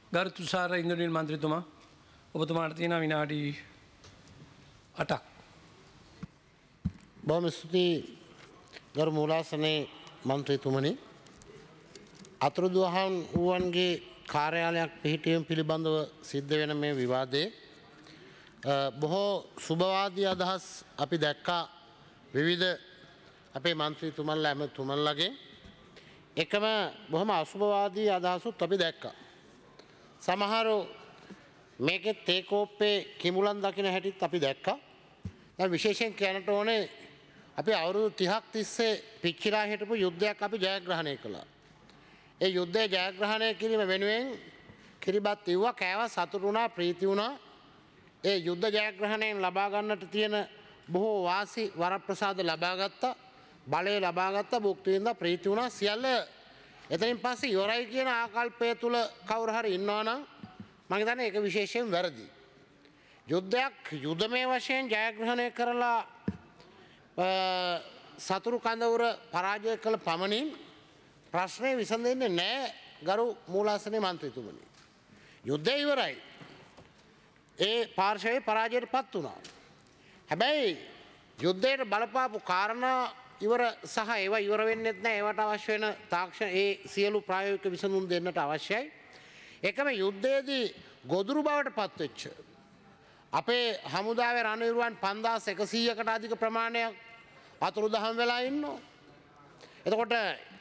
ගරු තුෂාර ඉන්ද්‍රනීල් මන්ත්‍රීතුමා ඔබතුමාට තියෙන විනාඩි 8ක්. බොහොම ස්තුතියි ගරු මූලාසනයේ මන්ත්‍රීතුමනි. අතුරුදහන් වූවන්ගේ කාර්යාලයක් පිහිටීම පිළිබඳව සිද්ධ වෙන මේ විවාදයේ බොහෝ සුබවාදී අදහස් අපි දැක්කා විවිධ අපේ මන්ත්‍රීතුමන්ලා ඇමතුමන්ලාගේ. එකම බොහොම අසුබවාදී අදහසුත් අපි දැක්කා. සමහරු මේකේ තේකෝප්පේ කිමුලන් දකින හැටිත් අපි දැක්කා. දැන් විශේෂයෙන් කියන්නට ඕනේ අපි අවුරුදු 30ක් තිස්සේ පිච්චිලා හිටපු යුද්ධයක් අපි ජයග්‍රහණය කළා. ඒ යුද්ධය ජයග්‍රහණය කිරීම වෙනුවෙන් කිරිබත් ඉව්වා, කෑවා, සතුටු වුණා, ප්‍රීති වුණා. ඒ යුද්ධ ජයග්‍රහණයෙන් ලබා ගන්නට තියෙන බොහෝ වාසි වරප්‍රසාද ලබා ගත්තා, බලය ලබා ගත්තා, භුක්ති විඳා, ප්‍රීති වුණා. සියල්ල එතනින් පස්සේ ඉවරයි කියන ආකල්පය තුල කවුරු හරි ඉන්නවා නම් මම හිතන්නේ ඒක විශේෂයෙන් වැරදි. යුද්ධයක් යුදමේ වශයෙන් ජයග්‍රහණය කරලා සතුරු කඳවුර පරාජය කළ පමණින් ප්‍රශ්නේ විසඳෙන්නේ නැහැ ගරු මූලාසනයේ මන්ත්‍රීතුමනි. යුද්ධය ඉවරයි. ඒ පාර්ශවයේ පරාජයට පත් වුණා. හැබැයි යුද්ධයට බලපාපු කාරණා ඉවර සහ ඒවා ඉවර වෙන්නෙත් නැහැ. ඒවට අවශ්‍ය වෙන තාක්ෂණ ඒ සියලු ප්‍රායෝගික විසඳුම් දෙන්නට අවශ්‍යයි. එකම යුද්ධයේදී ගොදුරු බවට පත් වෙච්ච අපේ හමුදාවේ රණවිරුවන් 5100කට අධික ප්‍රමාණයක් අතුරුදහන් වෙලා ඉන්නවා. එතකොට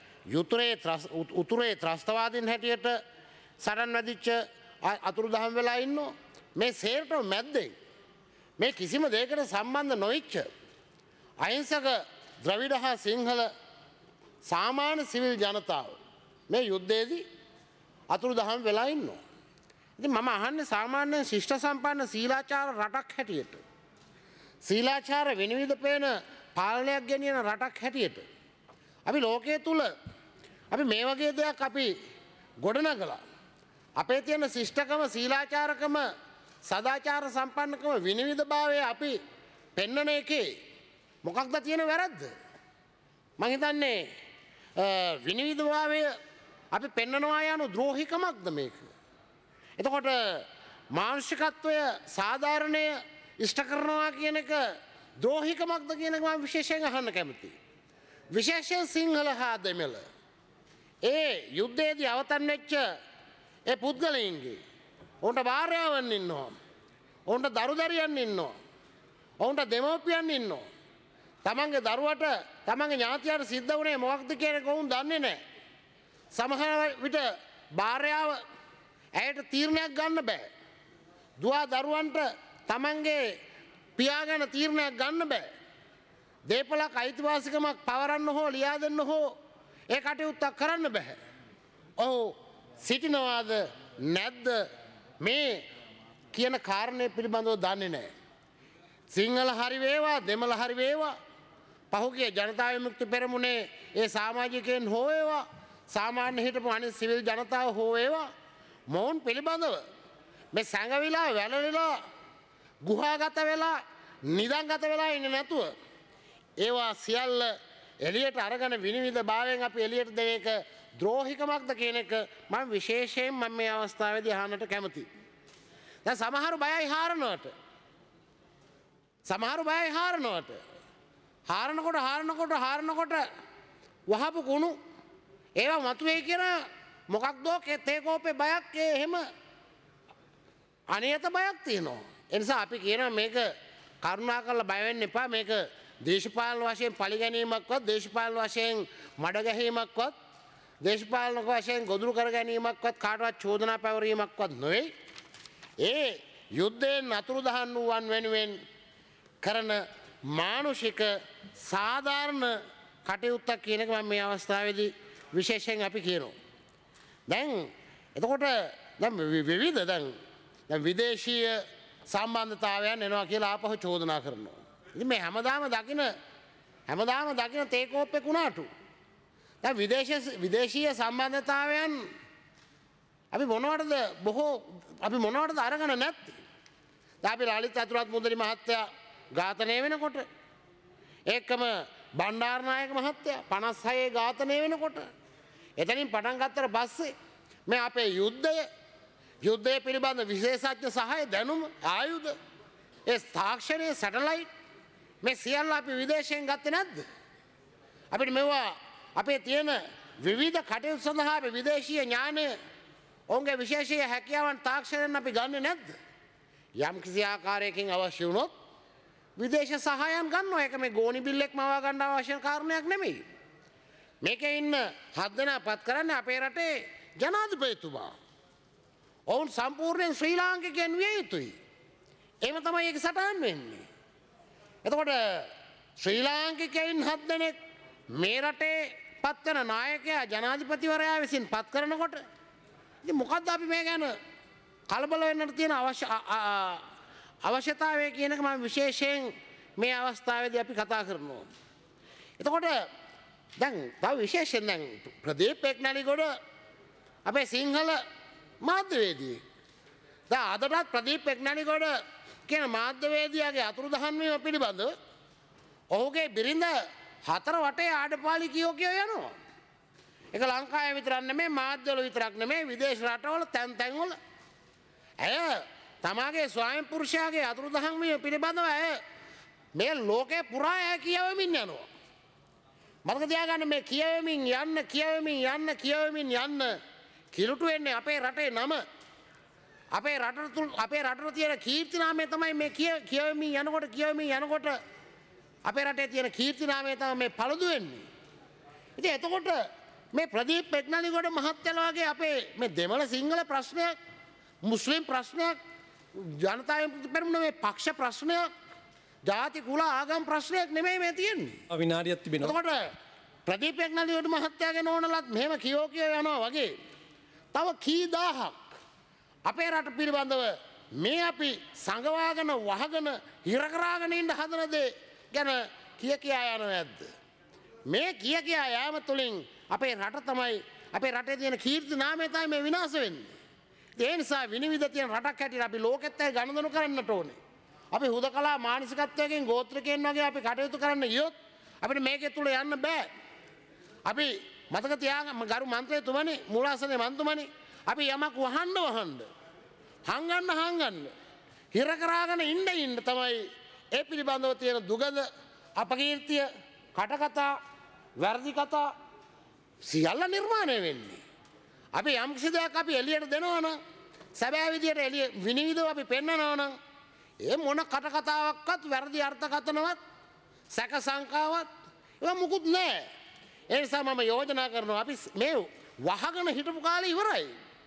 උතුරේ ත්‍රස්තවාදීන් හැටියට සටන් වැදිච්ච අතුරුදහන් වෙලා ඉන්නවා. මේ සේරටම මැද්දෙන් මේ කිසිම දෙයකට සම්බන්ධ නොවිච්ච අහිංසක ද්‍රවිඩ හා සිංහල සාමාන්‍ය සිවිල් ජනතාව මේ යුද්ධයේදී අතුරුදහන් වෙලා ඉන්නවා. ඉතින් මම අහන්නේ සාමාන්‍ය ශිෂ්ට සම්පන්න සීලාචාර රටක් හැටියට, සීලාචාර විනිවිද පේන පාලනයක් ගෙනියන රටක් හැටියට අපි ලෝකයේ තුල අපි මේ වගේ දෙයක් අපි ගොඩනගලා අපේ තියෙන ශිෂ්ටකම, සීලාචාරකම, සදාචාර සම්පන්නකම, විනිවිදභාවය අපි පෙන්වන එකේ මොකක්ද තියෙන වැරද්ද? මම හිතන්නේ විනිවිදභාවය අපි පෙන්වනවා යන ද්‍රෝහිකමක්ද මේක? එතකොට මානසිකත්වය සාධාරණය ඉෂ්ට කරනවා කියන එක ද්‍රෝහිකමක්ද කියන එක මම විශේෂයෙන් අහන්න කැමතියි. විශේෂයෙන් සිංහල හා දෙමළ ඒ යුද්ධයේදී අවතන් වෙච්ච ඒ පුද්ගලයන්ගේ ඔවුන්ට භාර්යාවන් ඉන්නවා, ඔවුන්ට දරුදරියන් ඉන්නවා, ඔවුන්ට දෙමව්පියන් ඉන්නවා. තමන්ගේ දරුවට තමන්ගේ ඥාතියට සිද්ධ වුණේ මොකක්ද කියන එක ඔවුන් දන්නේ නැහැ. සමහර විට භාර්යාව ඇයට තීරණයක් ගන්න බෑ. දුවා දරුවන්ට තමන්ගේ පියා ගැන තීරණයක් ගන්න බෑ. දේපලක් අයිතිවාසිකමක් පවරන්න හෝ ලියා දෙන්න හෝ ඒ කටයුත්තක් කරන්න බෑ. ඔහු සිටිනවාද නැද්ද මේ කියන කාරණය පිළිබඳව දන්නේ නැහැ. සිංහල හරි වේවා, දෙමළ හරි වේවා, පහුගිය ජනතා විමුක්ති පෙරමුණේ ඒ සමාජිකයන් හෝ වේවා, සාමාන්‍ය හිටපු අනිත් සිවිල් ජනතාව හෝ වේවා, මොවුන් පිළිබඳව මේ සැඟවිලා, වැළලිලා, ගුහාගත වෙලා, නිදන්ගත වෙලා ඉන්නේ නැතුව ඒවා සියල්ල එළියට අරගෙන විනිවිද භාවයෙන් අපි එළියට දෙන එක ද්‍රෝහිකමක්ද කියන එක මම විශේෂයෙන් මේ අවස්ථාවේදී අහන්නට කැමතියි. දැන් සමහරු බයයි හාරනවට. සමහරු බයයි හාරනවට. හාරනකොට වහපු කුණු ඒවා මතුවේ කියන මොකක්දෝ තේකෝපේ බයක් එහෙම අනියත බයක් තියෙනවා. ඒ නිසා අපි කියනවා මේක කරුණාකරලා බය වෙන්න එපා. මේක දේශපාලන වශයෙන් පරිගැනීමක්වත්, දේශපාලන වශයෙන් මඩ ගැහිීමක්වත්, දේශපාලන වශයෙන් ගොදුරු කර ගැනීමක්වත්, කාටවත් චෝදනා පැවරීමක්වත් නෙවෙයි. ඒ යුද්ධයෙන් අතුරුදහන් වූවන් වෙනුවෙන් කරන මානුෂික සාධාරණ කටයුත්තක් කියන එක මම මේ අවස්ථාවේදී විශේෂයෙන් අපි කියනවා. දැන් එතකොට දැන් විවිධ දැන් විදේශීය සම්බන්ධතාවයන් එනවා කියලා ආපහු චෝදනා කරනවා. ඉතින් මේ හැමදාම දකින තේකෝප්පේ කුණාටු. දැන් විදේශීය සම්බන්ධතාවයන් අපි මොනවටද අරගෙන නැත්තේ? දැන් අපි ලලිත් අතුරත් මුදලි මහත්තයා ඝාතනය වෙනකොට, ඒකම බණ්ඩාරනායක මහත්තයා 56 ඝාතනය වෙනකොට, එතනින් පටන් ගත්තට පස්සේ මේ අපේ යුද්ධය යුද්ධය පිළිබඳ විශේෂඥ සහය දැනුම ආයුධ ඒ තාක්ෂණය සැටලයිට් මේ සියල්ල අපි විදේශයෙන් ගත්තේ නැද්ද? අපිට මෙවුවා අපේ තියෙන විවිධ කටයුතු සඳහා අපි විදේශීය ඥානය ඔවුන්ගේ විශේෂීය හැකියාවන් තාක්ෂණයෙන් අපි ගන්නෙ නැද්ද? යම් කිසි ආකාරයකින් අවශ්‍ය වුණොත් විදේශ සහායන් ගන්නවා. ඒක මේ ගෝනි බිල්ලෙක් මවා ගන්න අවශ්‍ය කාරණයක් නෙමෙයි. මේකේ ඉන්න 7 දෙනා පත් කරන්නේ අපේ රටේ ජනාධිපතිතුමා. ඔවුන් සම්පූර්ණයෙන් ශ්‍රී ලාංකිකයන් විය යුතුයි. එහෙම තමයි ඒක සටහන් වෙන්නේ. එතකොට ශ්‍රී ලාංකිකයන් 7 දෙනෙක් මේ රටේ පත්වන නායකයා ජනාධිපතිවරයා විසින් පත් කරනකොට ඉතින් මොකද්ද අපි මේ ගැන කලබල වෙන්නට තියෙන අවශ්‍යතාවය කියන එක මම විශේෂයෙන් මේ අවස්ථාවේදී අපි කතා කරනවා. එතකොට දැන් තව විශේෂයෙන් දැන් ප්‍රදීප් එක්නැලිගොඩ අපේ සිංහල මාධ්‍යවේදී. දැන් අදටත් ප්‍රදීප් එක්නැලිගොඩ කියන මාධ්‍යවේදියාගේ අතුරුදහන් වීම පිළිබඳව ඔහුගේ බිරිඳ 4 වටේ ආඩපාලි කියෝ යනවා. ඒක ලංකාවේ විතරක් නෙමෙයි මාධ්‍යවල විතරක් නෙමෙයි විදේශ රටවල තැන් තැන්වල ඇය තමාගේ ස්වාමි පුරුෂයාගේ අතුරුදහන් වීම පිළිබඳව ඇය මේ ලෝකේ පුරා ඇය කියවමින් යනවා. මතක තියාගන්න මේ කියවමින් යන්න කිලුටු වෙන්නේ අපේ රටේ නම. අපේ රටට තියෙන කීර්තිනාමය තමයි මේ කියවමින් යනකොට අපේ රටේ තියෙන කීර්තිනාමය තමයි මේ පළදු වෙන්නේ. ඉතින් එතකොට මේ ප්‍රදීප් එක්නැලිගොඩ මහත්තයලා වගේ අපේ මේ දෙමළ සිංහල ප්‍රශ්නයක් මුස්ලිම් ප්‍රශ්නයක් ජනතාවෙන් ප්‍රතිපෙරමුණ මේ පක්ෂ ප්‍රශ්නයක් ජාති කුල ආගම් ප්‍රශ්නයක් නෙමෙයි මේ තියෙන්නේ. විනාඩියක් තිබෙනවා. එතකොට ප්‍රදීප එක්නැලිගොඩ මහත්තයාගේ නෝනලත් මෙහෙම කියෝ යනවා වගේ තව කී දහහක් අපේ රට පිළිබඳව මේ අපි සංගවාගෙන වහගෙන හිර කරාගෙන ඉන්න හදන දේ ගැන කියා යනවා නැද්ද? මේ කියා යෑම තුළින් අපේ රට තමයි අපේ රටේ තියෙන කීර්ති නාමය තමයි මේ විනාශ වෙන්නේ. ඒ නිසා විනිවිද තියෙන රටක් හැටියට අපි ලෝකෙත් එක්ක ගනුදෙනු කරන්නට ඕනේ. අපි හුදකලා මානසිකත්වයෙන් ගෝත්‍රිකයන් වගේ අපි කටයුතු කරන්න ගියොත් අපිට මේකේ තුල යන්න බෑ. අපි මතක තියාගන්න ගරු මන්ත්‍රීතුමනි මූලාසනයේ මන්තුමනි අපි යමක් හංගන්න හිර කරාගෙන ඉන්න තමයි ඒ පිළිබඳව තියෙන දුගඳ අපකීර්තිය කටකතා වැරදි කතා සියල්ල නිර්මාණය වෙන්නේ. අපි යම් කිසි දෙයක් අපි එළියට දෙනවා නම් සැබෑ විදියට එළිය විනිවිදව අපි පෙන්නනවා නම් ඒ මොන කටකතාවක්වත් වැරදි අර්ථකථනවත් සැක සංකාවත් ඒවා මුකුත් නැහැ. ඒ නිසා මම යෝජනා කරනවා අපි මේ වහගෙන හිටපු කාලේ ඉවරයි.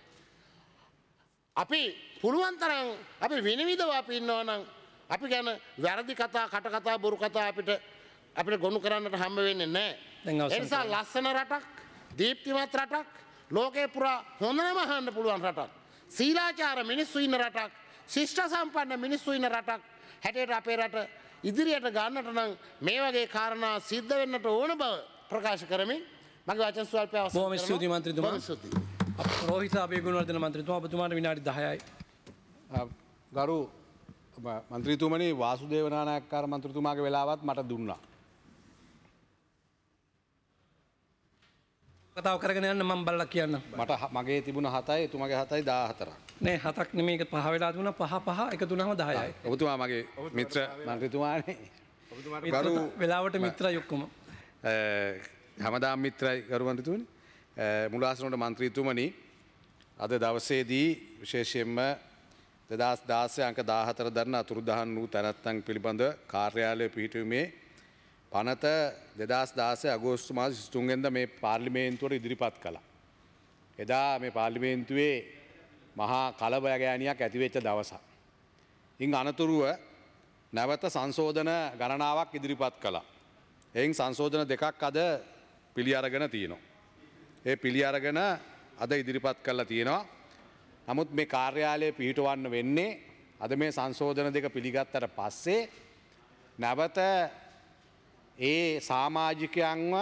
අපි පුළුවන් තරම් අපි විනිවිදව අපි ඉන්නවා නම් අපි ගැන වැරදි කතා කටකතා බොරු කතා අපිට ගොනු කරන්නට හම්බ වෙන්නේ නැහැ. ඒ නිසා ලස්සන රටක් දීප්තිමත් රටක් ලෝකේ පුරා හොඳම අහන්න පුළුවන් රටක් සීලාචාර මිනිස්සු ඉන්න රටක් ශිෂ්ට සම්පන්න මිනිස්සු ඉන්න රටක් හැටියට අපේ රට ඉදිරියට ගන්නට නම් මේ වගේ කාරණා සිද්ධ වෙන්නට ඕන බව ප්‍රකාශ කරමින් මගේ වචන ස්වල්පය අවසන් කරනවා. බොහොම ස්තුතියි මන්ත්‍රීතුමා. රෝහිත අබේගුණවර්ධන මන්ත්‍රීතුමා ඔබතුමාට විනාඩි 10යි. ගරු මන්ත්‍රීතුමනි වාසුදේව නානායක්කාර මන්ත්‍රීතුමාගේ වෙලාවත් මට දුන්නා. කතාව කරගෙන යන්න මම බලලා කියන්න. මට මගේ තිබුණ 7යි එතුමාගේ 7යි 14ක්. නෑ 7ක් නෙමෙයි ඒක 5 වෙලා දුන්නා 5 එකතු වුණාම 10යි. ඔබතුමා මගේ මිත්‍ර මන්ත්‍රීතුමානේ. ගරු වෙලාවට මිත්‍රයි ඔක්කොම. හැමදාම මිත්‍රයි ගරු මන්ත්‍රීතුමනි. මුලාසනට මන්ත්‍රීතුමනි අද දවසේදී විශේෂයෙන්ම 2016 අංක 14 දරන අතුරුදහන් වූ තැනැත්තන් පිළිබඳ කාර්යාලය පිහිටුවීමේ පනත 2016 අගෝස්තු මාස 23 වෙනිදා මේ පාර්ලිමේන්තුවට ඉදිරිපත් කළා. එදා මේ පාර්ලිමේන්තුවේ මහා කලබගෑනියක් ඇති වෙච්ච දවසක්. ඉන් අනතුරුව නැවත සංශෝධන ගණනාවක් ඉදිරිපත් කළා. එයින් සංශෝධන දෙකක් අද පිළි අරගෙන තියෙනවා. ඒ පිළි අරගෙන අද ඉදිරිපත් කරලා තියෙනවා. නමුත් මේ කාර්යාලය පිහිටවන්න වෙන්නේ අද මේ සංශෝධන දෙක පිළිගත්තට පස්සේ නැවත ඒ සමාජිකයන්ව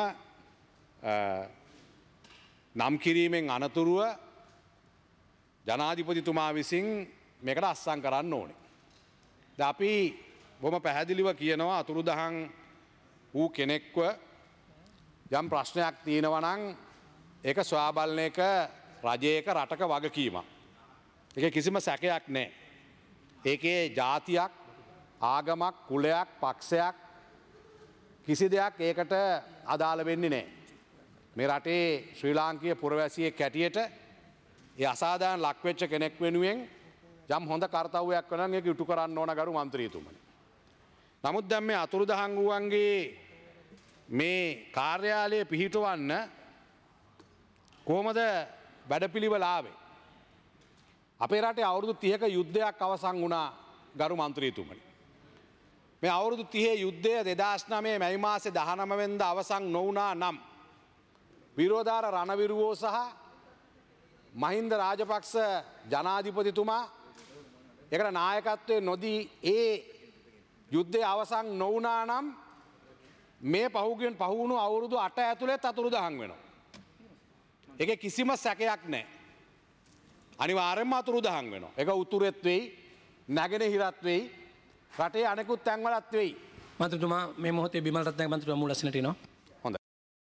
නම් කිරීමෙන් අනතුරුව ජනාධිපතිතුමා විසින් මේකට අත්සන් කරන්න ඕනේ. අපි බොහොම පැහැදිලිව කියනවා අතුරුදහන් වූ කෙනෙක්ව යම් ප්‍රශ්නයක් තියෙනවා නම් ඒක සොයා බලන එක රජයක රටක වගකීමක්. ඒක කිසිම සැකයක් නැහැ. ඒකේ ජාතියක් ආගමක් කුලයක් පක්ෂයක් කිසි දෙයක් ඒකට අදාළ වෙන්නේ නැහැ. මේ රටේ ශ්‍රී ලාංකීය පුරවැසියෙක් හැටියට ඒ අසාධාරණ ලක්වෙච්ච කෙනෙක් වෙනුවෙන් යම් හොඳ කාර්යයක් කරනවා නම් ඒක ඉටු කරන්න ඕන ගරු මන්ත්‍රීතුමනි. නමුත් දැන් මේ අතුරුදහන් වූවන්ගේ මේ කාර්යාලය පිහිටවන්න කොහොමද වැඩපිළිවෙල ආවේ? අපේ රටේ අවුරුදු 30ක යුද්ධයක් අවසන් වුණා ගරු මන්ත්‍රීතුමනි. මේ අවුරුදු 30 යුද්ධය 2009 මැයි මාසේ 19 වෙනිදා අවසන් නොවුණා නම් විරෝධාර රණවිරුවෝ සහ මහින්ද රාජපක්ෂ ජනාධිපතිතුමා ඒකට නායකත්වයේ නොදී ඒ යුද්ධය අවසන් නොවුණා නම් මේ පහුවුණු අවුරුදු 8 ඇතුළත අතුරුදහන් වෙනවා. ඒකේ කිසිම සැකයක් නැහැ. අනිවාර්යයෙන්ම අතුරුදහන් වෙනවා. ඒක උතුරෙත් වෙයි, නැගෙනහිරත් වෙයි, රටේ අනෙකුත් තැන්වලත් වෙයි. මන්ත්‍රීතුමා මේ මොහොතේ බිමල් රත්නායක මන්ත්‍රීතුමා මුල ඇසෙනට එනවා. හොඳයි.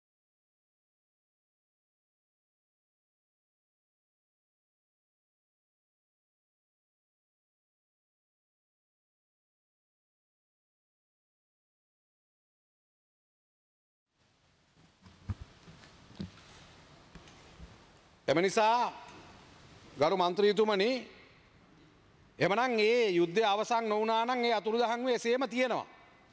එම නිසා ගරු මන්ත්‍රීතුමනි එමනම් ඒ යුද්ධය අවසන් නොවුණා නම් ඒ අතුරුදහන් වේ එසේම තියෙනවා.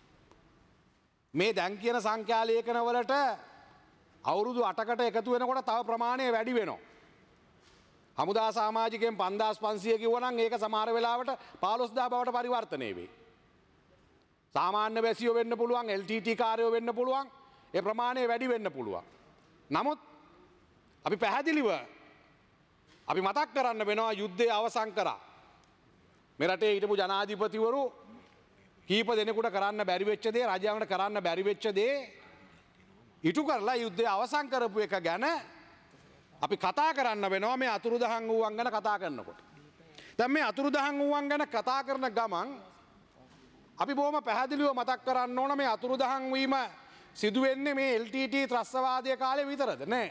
මේ දැන් කියන සංඛ්‍යා ලේඛන වලට අවුරුදු 8කට එකතු වෙනකොට තව ප්‍රමාණය වැඩි වෙනවා. හමුදා සමාජිකයන් 5500 කිව්වනම් ඒක සමහර වෙලාවට 15000 බවට පරිවර්තනය වෙයි. සාමාන්‍ය වැසියෝ වෙන්න පුළුවන්, LTT කාර්යෝ වෙන්න පුළුවන්, ඒ ප්‍රමාණය වැඩි වෙන්න පුළුවන්. නමුත් අපි පැහැදිලිව අපි මතක් කරන්න වෙනවා යුද්ධය අවසන් කරා. මේ රටේ හිටපු ජනාධිපතිවරු කීප දෙනෙකුට කරන්න බැරි වෙච්ච දේ, රජාවන්ට කරන්න බැරි වෙච්ච දේ ඉටු කරලා යුද්ධය අවසන් කරපු එක ගැන අපි කතා කරන්න වෙනවා මේ අතුරුදහන් වූවන් ගැන කතා කරනකොට. දැන් මේ අතුරුදහන් වූවන් ගැන කතා කරන ගමන් අපි බොහොම පැහැදිලිව මතක් කරන්න ඕන මේ අතුරුදහන් වීම සිදු වෙන්නේ මේ LTT ත්‍රස්තවාදයේ කාලේ විතරද නෑ.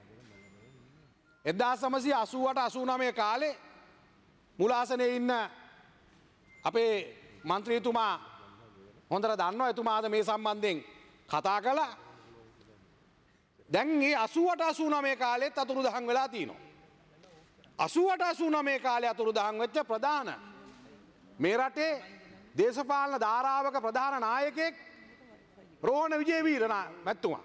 1988-89 කාලේ මුලාසනේ ඉන්න අපේ මන්ත්‍රීතුමා හොඳට දන්නවා එතුමාද මේ සම්බන්ධයෙන් කතා කළා. දැන් මේ 88-89 කාලෙත් අතුරුදහන් වෙලා තිනවා. 88-89 කාලේ අතුරුදහන් වෙච්ච ප්‍රධාන මේ රටේ දේශපාලන ධාරාවක ප්‍රධාන නායකයෙක් රෝහණ විජේවීර මැතිතුමා.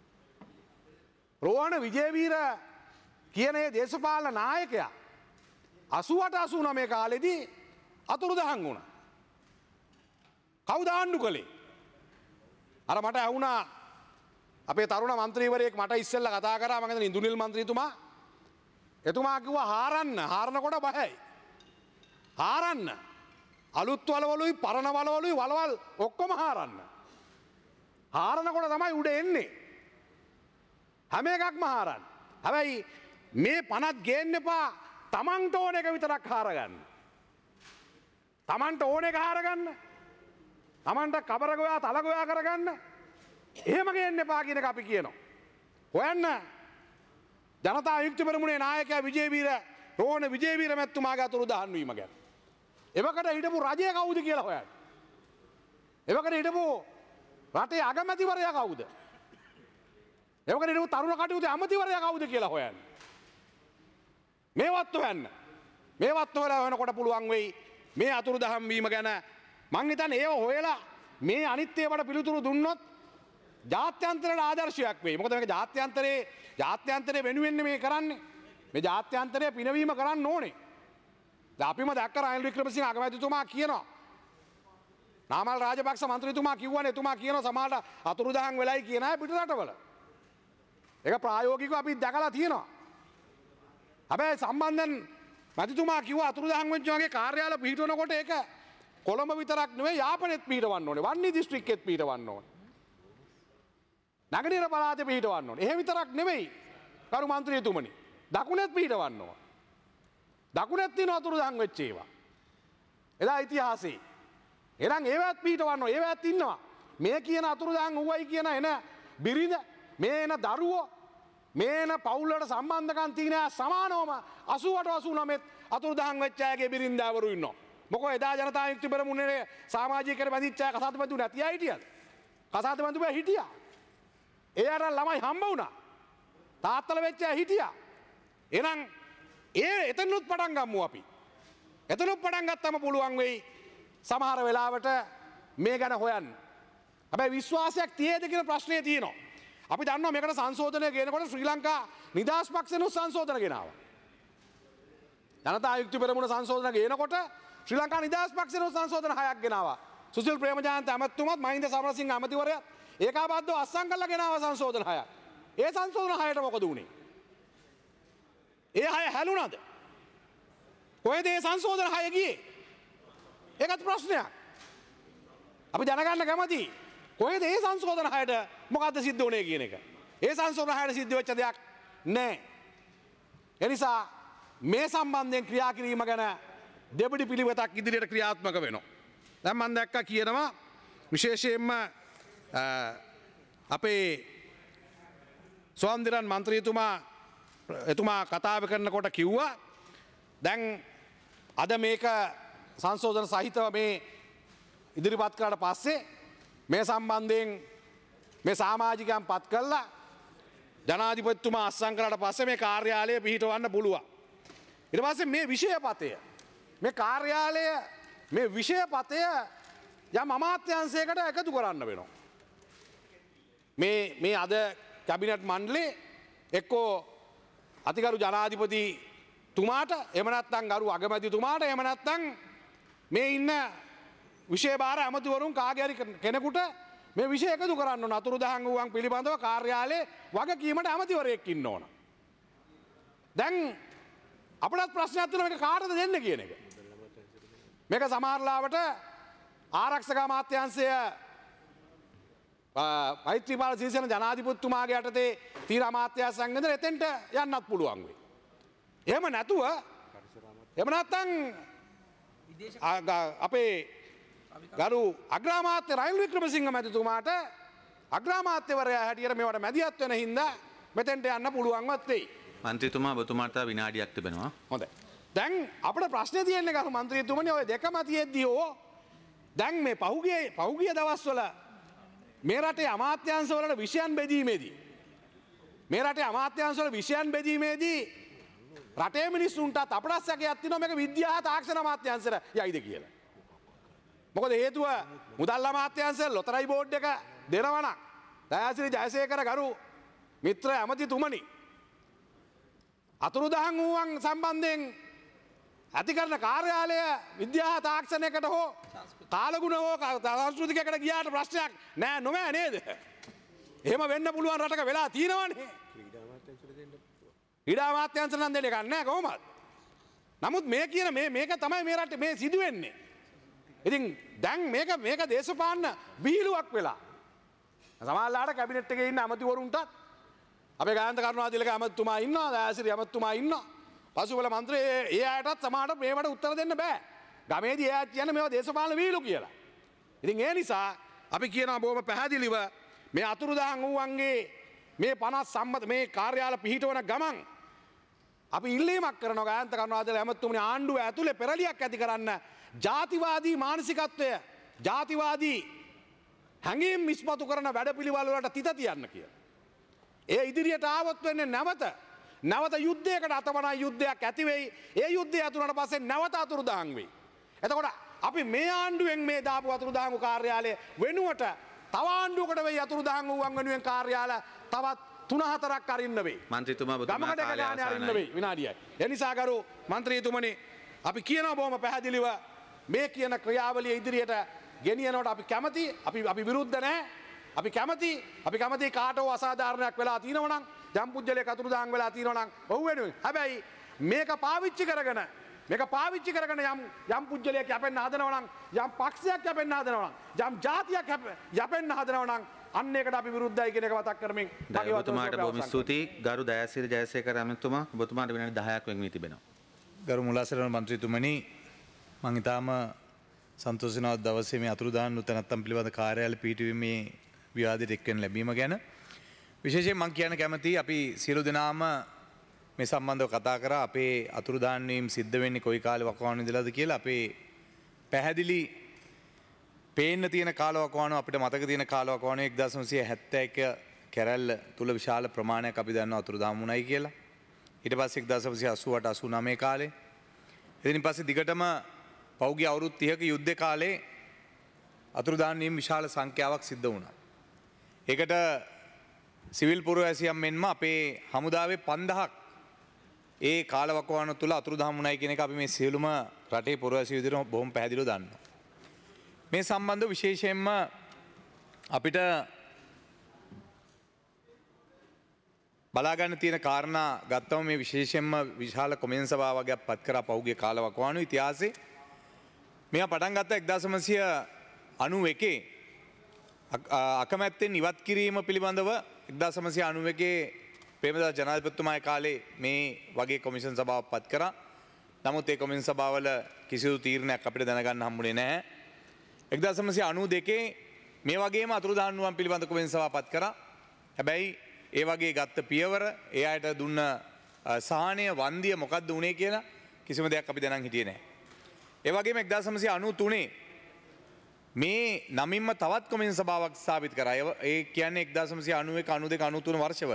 රෝහණ විජේවීර කියන ඒ දේශපාලන නායකයා 88-89 කාලෙදී අතුරුදහන් වුණා. කවුද ආණ්ඩු කළේ? අර මට ඇහුණා අපේ තරුණ මන්ත්‍රීවරයෙක් මට ඉස්සෙල්ලා කතා කරා මම හිතන්නේ ඉන්දුනිල් මන්ත්‍රීතුමා. එතුමා කිව්වා හාරනකොට බයයි. හාරන්න. අලුත් වලවලුයි පරණ වලවලුයි වලවල් ඔක්කොම හාරන්න. හාරනකොට තමයි උඩ එන්නේ. හැම එකක්ම හාරන්න. හැබැයි මේ පනත් ගේන්න එපා තමන්ට ඕන එක විතරක් හාරගන්න. තමන්ට ඕන එක හාරගන්න. තමන්ට කබරගොයා තලගොයා කරගන්න. එහෙම ගේන්න එපා කියන එක අපි කියනවා. හොයන්න ජනතා විමුක්ති පෙරමුණේ නායකයා විජේවීර රෝහණ විජේවීර මැතිතුමාගේ අතුරුදහන් වීම ගැන. එවකට හිටපු රජය කවුද කියලා හොයන්න. එවකට හිටපු රටේ අගමැතිවරයා කවුද? එවකට හිටපු තරුණ කටයුතු ඇමතිවරයා කවුද කියලා හොයන්න. මේවත් හොයන්න. මේවත් හොයලා හොයනකොට පුළුවන් වෙයි මේ අතුරුදහන් වීම ගැන මං හිතන්නේ ඒව හොයලා මේ අනිත් ඒවාට පිළිතුරු දුන්නොත් ජාත්‍යන්තරයට ආදර්ශයක් වෙයි. මොකද මේක ජාත්‍යන්තරයේ වෙනුවෙන් මේ කරන්නේ. මේ ජාත්‍යන්තරයේ පිනවීම කරන්න ඕනේ. දැන් අපිම දැක්ක රනිල් වික්‍රමසිංහ අගමැතිතුමා කියනවා. නාමල් රාජපක්ෂ මන්ත්‍රීතුමා කිව්වනේ එතුමා කියනවා සමහරට අතුරුදහන් වෙලයි කියන අය පිට රටවල. ඒක ප්‍රායෝගිකව අපි දැකලා තියෙනවා. හැබැයි සම්බන්ධයෙන් මැතිතුමා කිව්වා අතුරුදහන් වෙච්ච වගේ කාර්යාල පිහිටවනකොට ඒක කොළඹ විතරක් නෙවෙයි යාපනයේත් පිහිටවන්න ඕනේ. වන්නි දිස්ත්‍රික්කෙත් පිහිටවන්න ඕනේ. නගරීර පළාතේ පිහිටවන්න ඕනේ. එහෙම විතරක් නෙවෙයි කරු මන්ත්‍රීතුමනි. දකුණෙත් පිහිටවන්න ඕනේ. දකුණෙත් තියෙන අතුරුදහන් වෙච්ච ඒවා. එදා ඉතිහාසයේ. එහෙනම් ඒවත් පිහිටවන්න ඕනේ. ඒවත් ඉන්නවා. මේ කියන අතුරුදහන් වුවයි කියන එන බිරිඳ මේ එන දරුවෝ මේන පවුල්ලට සම්බන්ධකම් තියෙන සමානවම 80ට 89 අතුරුදහන් වෙච්ච අයගේ බිරින්දාවරු ඉන්නවා. මොකෝ එදා ජනතා විමුක්ති පෙරමුණේ සමාජිකයන්ට බැඳිච්ච අය කසාද බඳු නැති අය හිටියද? කසාද බඳු බෑ හිටියා. ඒ අර ළමයි හම්බ වුණා. තාත්තලා වෙච්ච අය හිටියා. එහෙනම් එතනොත් පටන් ගමු අපි. එතනොත් පටන් ගත්තම පුළුවන් වෙයි සමහර වෙලාවට මේ ගැන හොයන්න. හැබැයි විශ්වාසයක් තියේද කියන ප්‍රශ්නේ තියෙනවා. අපි දන්නවා මේකට සංශෝධනය ගෙනකොට ශ්‍රී ලංකා නිදහස් පක්ෂෙනුත් සංශෝධන ගෙනාවා. ජනතා විමුක්ති පෙරමුණ සංශෝධන ගෙනකොට ශ්‍රී ලංකා නිදහස් පක්ෂෙනුත් සංශෝධන 6ක් ගෙනාවා. සුසිල් ප්‍රේමජයන්ත ඇමතුමත් මහින්ද සමරසිංහ ඇමතිවරයාත් ඒකාබද්ධව අත්සන් කරලා ගෙනාවා සංශෝධන 6ක්. ඒ සංශෝධන 6ට මොකද වුනේ? ඒ 6 හැලුණාද? කොහෙද ඒ සංශෝධන 6 ගියේ? ඒකත් ප්‍රශ්නයක්. අපි දැනගන්න කැමතියි. කොහෙද ඒ සංශෝධන 6ට මොකද්ද සිද්ධ වුනේ කියන එක. ඒ සංශෝධන 6ට සිද්ධ වෙච්ච දෙයක් නැහැ. ඒ නිසා මේ සම්බන්ධයෙන් ක්‍රියා කිරීම ගැන දෙබඩි පිළිවෙතක් ඉදිරියට ක්‍රියාත්මක වෙනවා. දැන් මම දැක්කා කියනවා විශේෂයෙන්ම අපේ සෝන්දිරන් එතුමා කතාව කරනකොට කිව්වා දැන් අද මේක සංශෝධන සහිතව මේ ඉදිරිපත් කරාට පස්සේ මේ සම්බන්ධයෙන් මේ සමාජිකයන් පත් කළා ජනාධිපතිතුමා අත්සන් කරාට පස්සේ මේ කාර්යාලය පිහිටවන්න පුළුවන්. ඊට පස්සේ මේ විෂයපතය මේ කාර්යාලය මේ විෂයපතය යම් අමාත්‍යාංශයකට එකතු කරන්න වෙනවා. මේ අද කැබිනට් මණ්ඩලේ එක්කෝ අතිගරු ජනාධිපතිතුමාට එහෙම නැත්නම් ගරු අගමැතිතුමාට එහෙම නැත්නම් මේ ඉන්න විෂය භාර ඇමතිවරුන් කාගේ හරි කෙනෙකුට මේ විෂය එකතු කරන්න ඕන. අතුරුදහන් වූවන් පිළිබඳව කාර්යාලයේ වගකීමට ඇමතිවරයෙක් ඉන්න ඕන. දැන් අපිටත් ප්‍රශ්නයක් තියෙනවා මේක කාටද දෙන්න කියන එක. මේක සමහරලාවට ආරක්ෂක අමාත්‍යාංශය මෛත්‍රීපාල සිරිසේන ජනාධිපතිතුමාගේ යටතේ තීර අමාත්‍යාංශ සංගමෙන් එතෙන්ට යන්නත් පුළුවන් වෙයි. එහෙම නැතුව එහෙම නැත්නම් අපේ ගරු අග්‍රාමාත්‍ය රනිල් වික්‍රමසිංහ මැතිතුමාට අග්‍රාමාත්‍යවරයා හැටියට මේවට මැදිහත් වෙන හින්දා මෙතෙන්ට යන්න පුළුවන්වත් වෙයි. මන්ත්‍රීතුමා ඔබතුමාට විනාඩියක් තිබෙනවා. හොඳයි. දැන් අපිට ප්‍රශ්නේ තියෙන්නේ ගරු මන්ත්‍රීතුමනි ඔය දෙකම තියෙද්දී දැන් මේ පහුගිය දවස්වල මේ රටේ අමාත්‍යාංශවල විෂයන් බෙදීමේදී රටේ මිනිස්සුන්ටත් අපට සැකයක් තියෙනවා මේක විද්‍යා තාක්ෂණ අමාත්‍යාංශයට යයිද කියලා. මොකද හේතුව මුදල් අමාත්‍යාංශය ලොතරැයි බෝඩ් එක දෙනවා නම් දයාසිරි ජයසේකර ගරු මිත්‍ර ඇමතිතුමනි අතුරුදහන් වූවන් සම්බන්ධයෙන් ඇති කරන කාර්යාලය විද්‍යා තාක්ෂණයකට හෝ කාලගුණ හෝ සංස්කෘතිකයකට ගියාට ප්‍රශ්නයක් නෑ නොමෑ නේද? එහෙම වෙන්න පුළුවන් රටක වෙලා තියෙනවනේ. ක්‍රීඩා අමාත්‍යාංශ නම් දෙන්න එකක් නෑ කොහොමද? නමුත් මේ කියන මේක තමයි මේ රටේ මේ සිදු වෙන්නේ. ඉතින් දැන් මේක දේශපාලන බීලුවක් වෙලා. සමහරවිට කැබිනට් එකේ ඉන්න අමතිවරුන්ටත් අපේ ගායන්ත කරුණාතිලක ඇමතිතුමා ඉන්නවා, දයාසිරි ඇමතිතුමා ඉන්නවා. පසුබල මන්ත්‍රී ඒ අයටත් සමහරට මේවට උත්තර දෙන්න බෑ. ගමේදී ඒ අය කියන්නේ මේවා දේශපාලන වීලු කියලා. ඉතින් ඒ නිසා අපි කියනවා බොහොම පැහැදිලිව මේ අතුරුදහන් වූවන්ගේ මේ 50 සම්මත මේ කාර්යාල පිහිටවන ගමන් අපි ඉල්ලීමක් කරනවා ගායන්ත කරුණාතිලක ඇමතිතුමනි ආණ්ඩුව ඇතුලේ පෙරලියක් ඇති කරන්න ජාතිවාදී මානසිකත්වය ජාතිවාදී හැඟීම් ඉස්මතු කරන වැඩපිළිවෙල වලට තිත තියන්න කියලා. ඒ ඉදිරියට ආවොත් වෙන්නේ නැවත යුද්ධයකට අතවනා යුද්ධයක් ඇති වෙයි. ඒ යුද්ධය ඇතුළට පස්සේ නැවත අතුරුදහන් වෙයි. එතකොට අපි මේ ආණ්ඩුවෙන් මේ දාපු අතුරුදහන් කාර්යාලය වෙනුවට තව ආණ්ඩුවකට වෙයි අතුරුදහන් වූවන් වෙනුවෙන් කාර්යාල තවත් 3-4ක් අරින්න වෙයි. මන්ත්‍රීතුමා ගමකට එක ගානේ අරින්න වෙයි විනාඩියයි. ඒ නිසා ගරු මන්ත්‍රීතුමනි අපි කියනවා බොහොම පැහැදිලිව මේ කියන ක්‍රියාවලිය ඉදිරියට ගෙනියනකොට අපි කැමති අපි විරුද්ධ නැහැ. අපි කැමති කාටෝ අසාධාරණයක් වෙලා තියෙනවා නම් යම් පුජ්‍යලයක අතුරුදහන් වෙලා තියෙනවා නම් ඔව් වෙනුවෙන්. හැබැයි මේක පාවිච්චි කරගෙන යම් පුජ්‍යලයක් යැපෙන්න හදනවා නම් යම් පක්ෂයක් යැපෙන්න හදනවා නම් යම් ජාතියක් යැපෙන්න හදනවා නම් අන්න ඒකට අපි විරුද්ධයි කියන එක මතක් කරමින් ඔබතුමාට බොහොම ස්තුතියි. ගරු දයාසිරි ජයසේකර ඇමතිතුමා ඔබතුමාට විනාඩි 10ක් වෙන් වී තිබෙනවා. ගරු මුලාසරණ මන්ත්‍රීතුමනි මම ඊටාම සන්තෝෂිනවත් දවසේ මේ අතුරුදහන් වූ තැනැත්තන් පිළිබඳ කාර්යාල පිහිටුවීමේ විවාදයට එක්වෙන ලැබීම ගැන විශේෂයෙන් මං කියන්න කැමති අපි සියලු දෙනාම මේ සම්බන්ධව කතා කරා අපේ අතුරුදහන් වීම සිද්ධ වෙන්නේ කොයි කාලේ වකවානු ඉඳලාද කියලා අපේ පැහැදිලි පේන්න තියෙන කාලවකවානුව අපිට මතක තියෙන කාලවකවානුව 1971 කැරැල්ල තුල විශාල ප්‍රමාණයක් අපි දන්නවා අතුරුදහන් වුණයි කියලා. ඊට පස්සේ 1988 89 කාලේ. ඉතින් පස්සේ දිගටම පෞගිය අවුරුදු 30ක යුද්ධ කාලේ අතුරුදහන් වීම විශාල සංඛ්‍යාවක් සිද්ධ වුණා. ඒකට සිවිල් පුරවැසියන් මෙන්ම අපේ හමුදාවේ 5000ක් ඒ කාලවකවානුව තුල අතුරුදහන් වුණයි කියන එක අපි මේ සියලුම රටේ පුරවැසියෝ විදිහට බොහොම පැහැදිලිව දන්නවා. මේ සම්බන්ධ විශේෂයෙන්ම අපිට බලාගන්න තියෙන කාරණා ගත්තම මේ විශේෂයෙන්ම විශාල කොමියන් සභාවකයක් පත් කරා පහුගිය කාලවකවානුව ඉතිහාසයේ මෙයා පටන් ගත්ත 1991 අකමැත්තෙන් ඉවත් කිරීම පිළිබඳව 1991 ප්‍රේමදාස ජනාධිපතිතුමාගේ කාලේ මේ වගේ කොමිෂන් සභාවක් පත් කරා. නමුත් ඒ කොමිෂන් සභාවල කිසිදු තීරණයක් අපිට දැනගන්න හම්බුනේ නැහැ. 1992 මේ වගේම අතුරුදහන් වූවන් පිළිබඳ කොමිෂන් සභාවක් පත් කරා. හැබැයි ඒ වගේ ගත්ත පියවර ඒ අයට දුන්න සහනය වන්දිය මොකක්ද උනේ කියලා කිසිම දෙයක් අපි දැනන් හිටියේ නැහැ. ඒ වගේම 1993 මේ නමින්ම තවත් කොමිෂන් සභාවක් ස්ථාපිත කරා. ඒ කියන්නේ 1991 92 93 වර්ෂවල.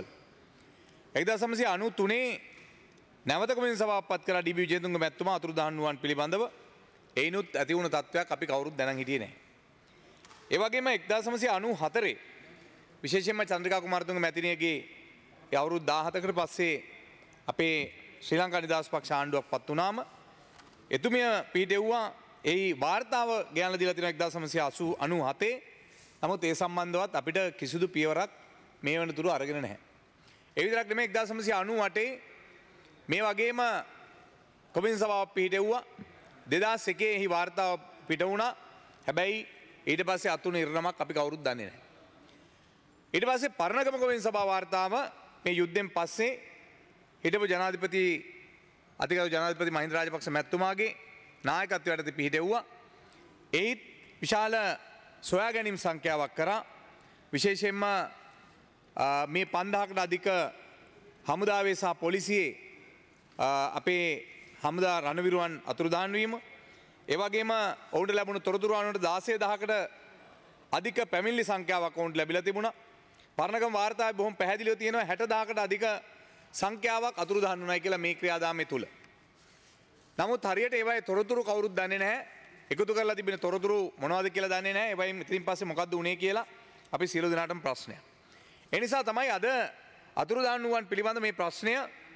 1993 නැවත කොමිෂන් සභාවක් පත් කරා ඩී.බී. විජේතුංග මැතිතුමා අතුරුදහන් වූවන් පිළිබඳව. එයිනුත් ඇති වුණ තත්ත්වයක් අපි කවුරුත් දැනන් හිටියේ නැහැ. ඒ වගේම 1994 විශේෂයෙන්ම චන්ද්‍රිකා කුමාරතුංග මැතිණියගේ ඒ අවුරුදු 17කට පස්සේ අපේ ශ්‍රී ලංකා නිදහස් පක්ෂ ආණ්ඩුවක් පත් වුණාම එතුමිය පිටෙව්වා ඒ වාර්තාව ගෙනල්ලා දීලා තියෙනවා 1997. නමුත් ඒ සම්බන්ධවත් අපිට කිසිදු පියවරක් මේ වෙනතුරු අරගෙන නැහැ. ඒ විතරක් නෙමෙයි 1991 මේ වගේම කොමිෂන් සභාවක් පිටෙව්වා 2001 එහි වාර්තාව පිට වුණා. හැබැයි ඊට පස්සේ අතුණු ඉරණමක් අපි කවුරුත් දන්නේ නැහැ. ඊට පස්සේ පරණගම කොමිෂන් සභාව වාර්තාව මේ යුද්ධෙන් පස්සේ හිටපු ජනාධිපති අතිගරු ජනාධිපති මහින්ද රාජපක්ෂ මැතිතුමාගේ නායකත්වයට යටතේ පිහිටෙව්වා. ඒත් විශාල සොයා ගැනීම් සංඛ්‍යාවක් කරා. විශේෂයෙන්ම මේ 5000කට අධික හමුදාවේ සහ පොලිසියේ අපේ හමුදා රණවිරුවන් අතුරුදහන් වීම, ඒ වගේම ඔවුන්ට ලැබුණු තොරතුරු අනුව 16000කට අධික පැමිණිලි සංඛ්‍යාවක් ඔවුන්ට ලැබිලා තිබුණා. පරණගම වාර්තාවේ බොහොම පැහැදිලිව තියෙනවා 60000කට අධික සංඛ්‍යාවක් අතුරුදහන් වුණයි කියලා මේ ක්‍රියාදාමය තුල. නමුත් හරියට ඒවායේ තොරතුරු කවුරුත් දන්නේ නැහැ. එකතු කරලා තිබෙන තොරතුරු මොනවද කියලා දන්නේ නැහැ. ඒවයින් ඉතින් පස්සේ මොකද්ද උනේ කියලා අපි සියලු දෙනාටම ප්‍රශ්නයක්. ඒ නිසා තමයි අද අතුරුදහන් වූවන් පිළිබඳ මේ ප්‍රශ්නය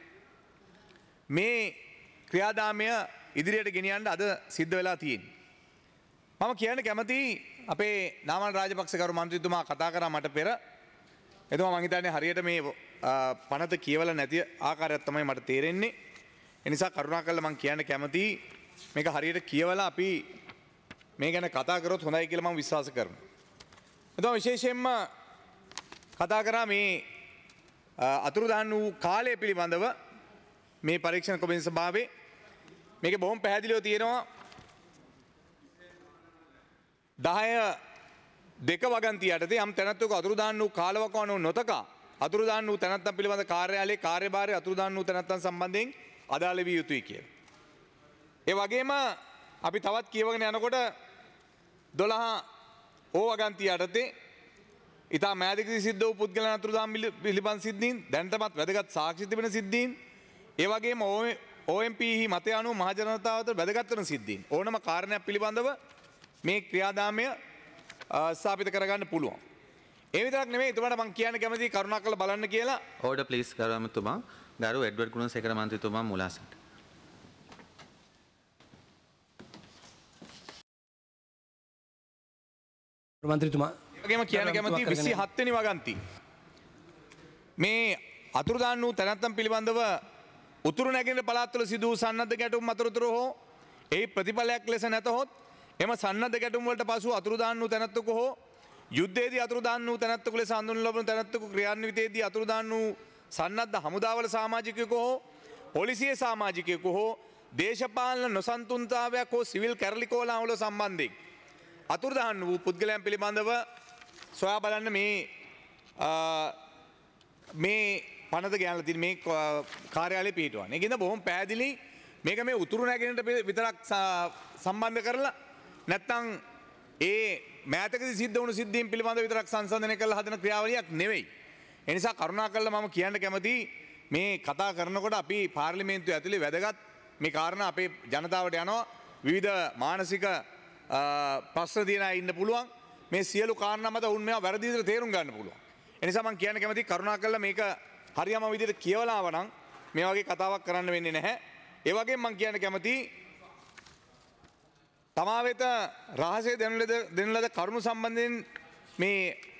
මේ ක්‍රියාදාමය ඉදිරියට ගෙනියන්න අද සිද්ධ වෙලා තියෙන්නේ. මම කියන්න කැමතියි අපේ නාමල් රාජපක්ෂ කරු මන්ත්‍රීතුමා කතා කරා මට පෙර. එතුමා මං හිතන්නේ හරියට මේ පනත කියවලා නැති ආකාරයක් තමයි මට තේරෙන්නේ. ඒ නිසා කරුණාකරලා මං කියන්න කැමතියි මේක හරියට කියවලා අපි මේ ගැන කතා කරොත් හොඳයි කියලා මම විශ්වාස කරනවා. එතුමා විශේෂයෙන්ම කතා කරා මේ අතුරුදහන් වූ කාලය පිළිබඳව මේ පරීක්ෂණ කොමිෂන් සභාවේ මේක බොහොම පැහැදිලිව තියෙනවා 10/2 වගන්තිය යටතේ යම් තැනැත්තෙකු අතුරුදහන් වූ කාලවකවානුව නොතකා අතුරුදහන් වූ තැනැත්තන් පිළිබඳ කාර්යාලයේ කාර්යභාරය අතුරුදහන් වූ තැනැත්තන් සම්බන්ධයෙන් අදාළ විය යුතුයි කියලා. ඒ වගේම අපි තවත් කියවගෙන යනකොට 12 වගන්තිය යටතේ ඉතා මෑදකදී සිද්ධ වූ පුද්ගලයන් අතුරුදහන් පිළිබඳ සිද්ධීන්, දැනටමත් වැදගත් සාක්ෂි තිබෙන සිද්ධීන්, ඒ වගේම OMP හි මතය අනුව මහ ජනතාව අතර වැදගත් වන සිද්ධීන් ඕනම කාරණයක් පිළිබඳව මේ ක්‍රියාදාමය ස්ථාපිත කරගන්න පුළුවන්. ඒ විතරක් නෙමෙයි එතුමාට මම කියන්න කැමතියි කරුණාකරලා බලන්න කියලා. ඕඩර් ප්ලීස් ගරු ඇමතුමා. ගරු එඩ්වඩ් ගුණසේකර මන්ත්‍රීතුමා මුලාසට. මන්ත්‍රීතුමා වගේම කියන්න කැමතියි 27 වෙනි වගන්ති. මේ අතුරුදහන් වූ තැනැත්තන් පිළිබඳව උතුරු නැගෙනහිර පළාත්වල සිදු වූ සන්නද්ධ ගැටුම් අතරතුර හෝ එහි ප්‍රතිඵලයක් ලෙස නැතහොත් එම සන්නද්ධ ගැටුම් වලට පසු අතුරුදහන් වූ තැනැත්තෙකු හෝ යුද්ධයේදී අතුරුදහන් වූ තැනැත්තෙකු ලෙස හඳුන්වනු ලබන තැනැත්තෙකු ක්‍රියාන්විතයේදී අතුරුදහන් වූ සන්නද්ධ හමුදාවල සමාජිකයෙකු හෝ පොලිසියේ සමාජිකයෙකු හෝ දේශපාලන නොසන්තුන්තාවයක් හෝ සිවිල් කැරලිකෝලාවල සම්බන්ධයෙන් අතුරුදහන් වූ පුද්ගලයන් පිළිබඳව සොයා බලන්න මේ මේ පනත ගෑනලා තියෙන මේ කාර්යාලය පිහිටුවන්නේ. ඒකින්ද බොහොම පැහැදිලි මේක මේ උතුරු නැගෙනහිරට විතරක් සම්බන්ධ කරලා නැත්තම් ඒ මෑතකදී සිද්ධ වුණු සිද්ධීන් පිළිබඳව විතරක් සංසන්දනය කරලා හදන ක්‍රියාවලියක් නෙවෙයි. ඒ නිසා කරුණාකරලා මම කියන්න කැමතියි මේ කතා කරනකොට අපි පාර්ලිමේන්තුව ඇතුලේ වැදගත් මේ කාරණා අපේ ජනතාවට යනවා විවිධ මානසික ප්‍රශ්න තියෙන අය ඉන්න පුළුවන්. මේ සියලු කාරණා මත උන් මේවා වැරදි විදිහට තේරුම් ගන්න පුළුවන්. ඒ නිසා මම කියන්න කැමතියි කරුණාකරලා මේක හරියම විදිහට කියවලා ආවනම් මේ වගේ කතාවක් කරන්න වෙන්නේ නැහැ. ඒ වගේම මම කියන්න කැමතියි තමා වෙත රහසේ දෙන ලද කරුණු සම්බන්ධයෙන් මේ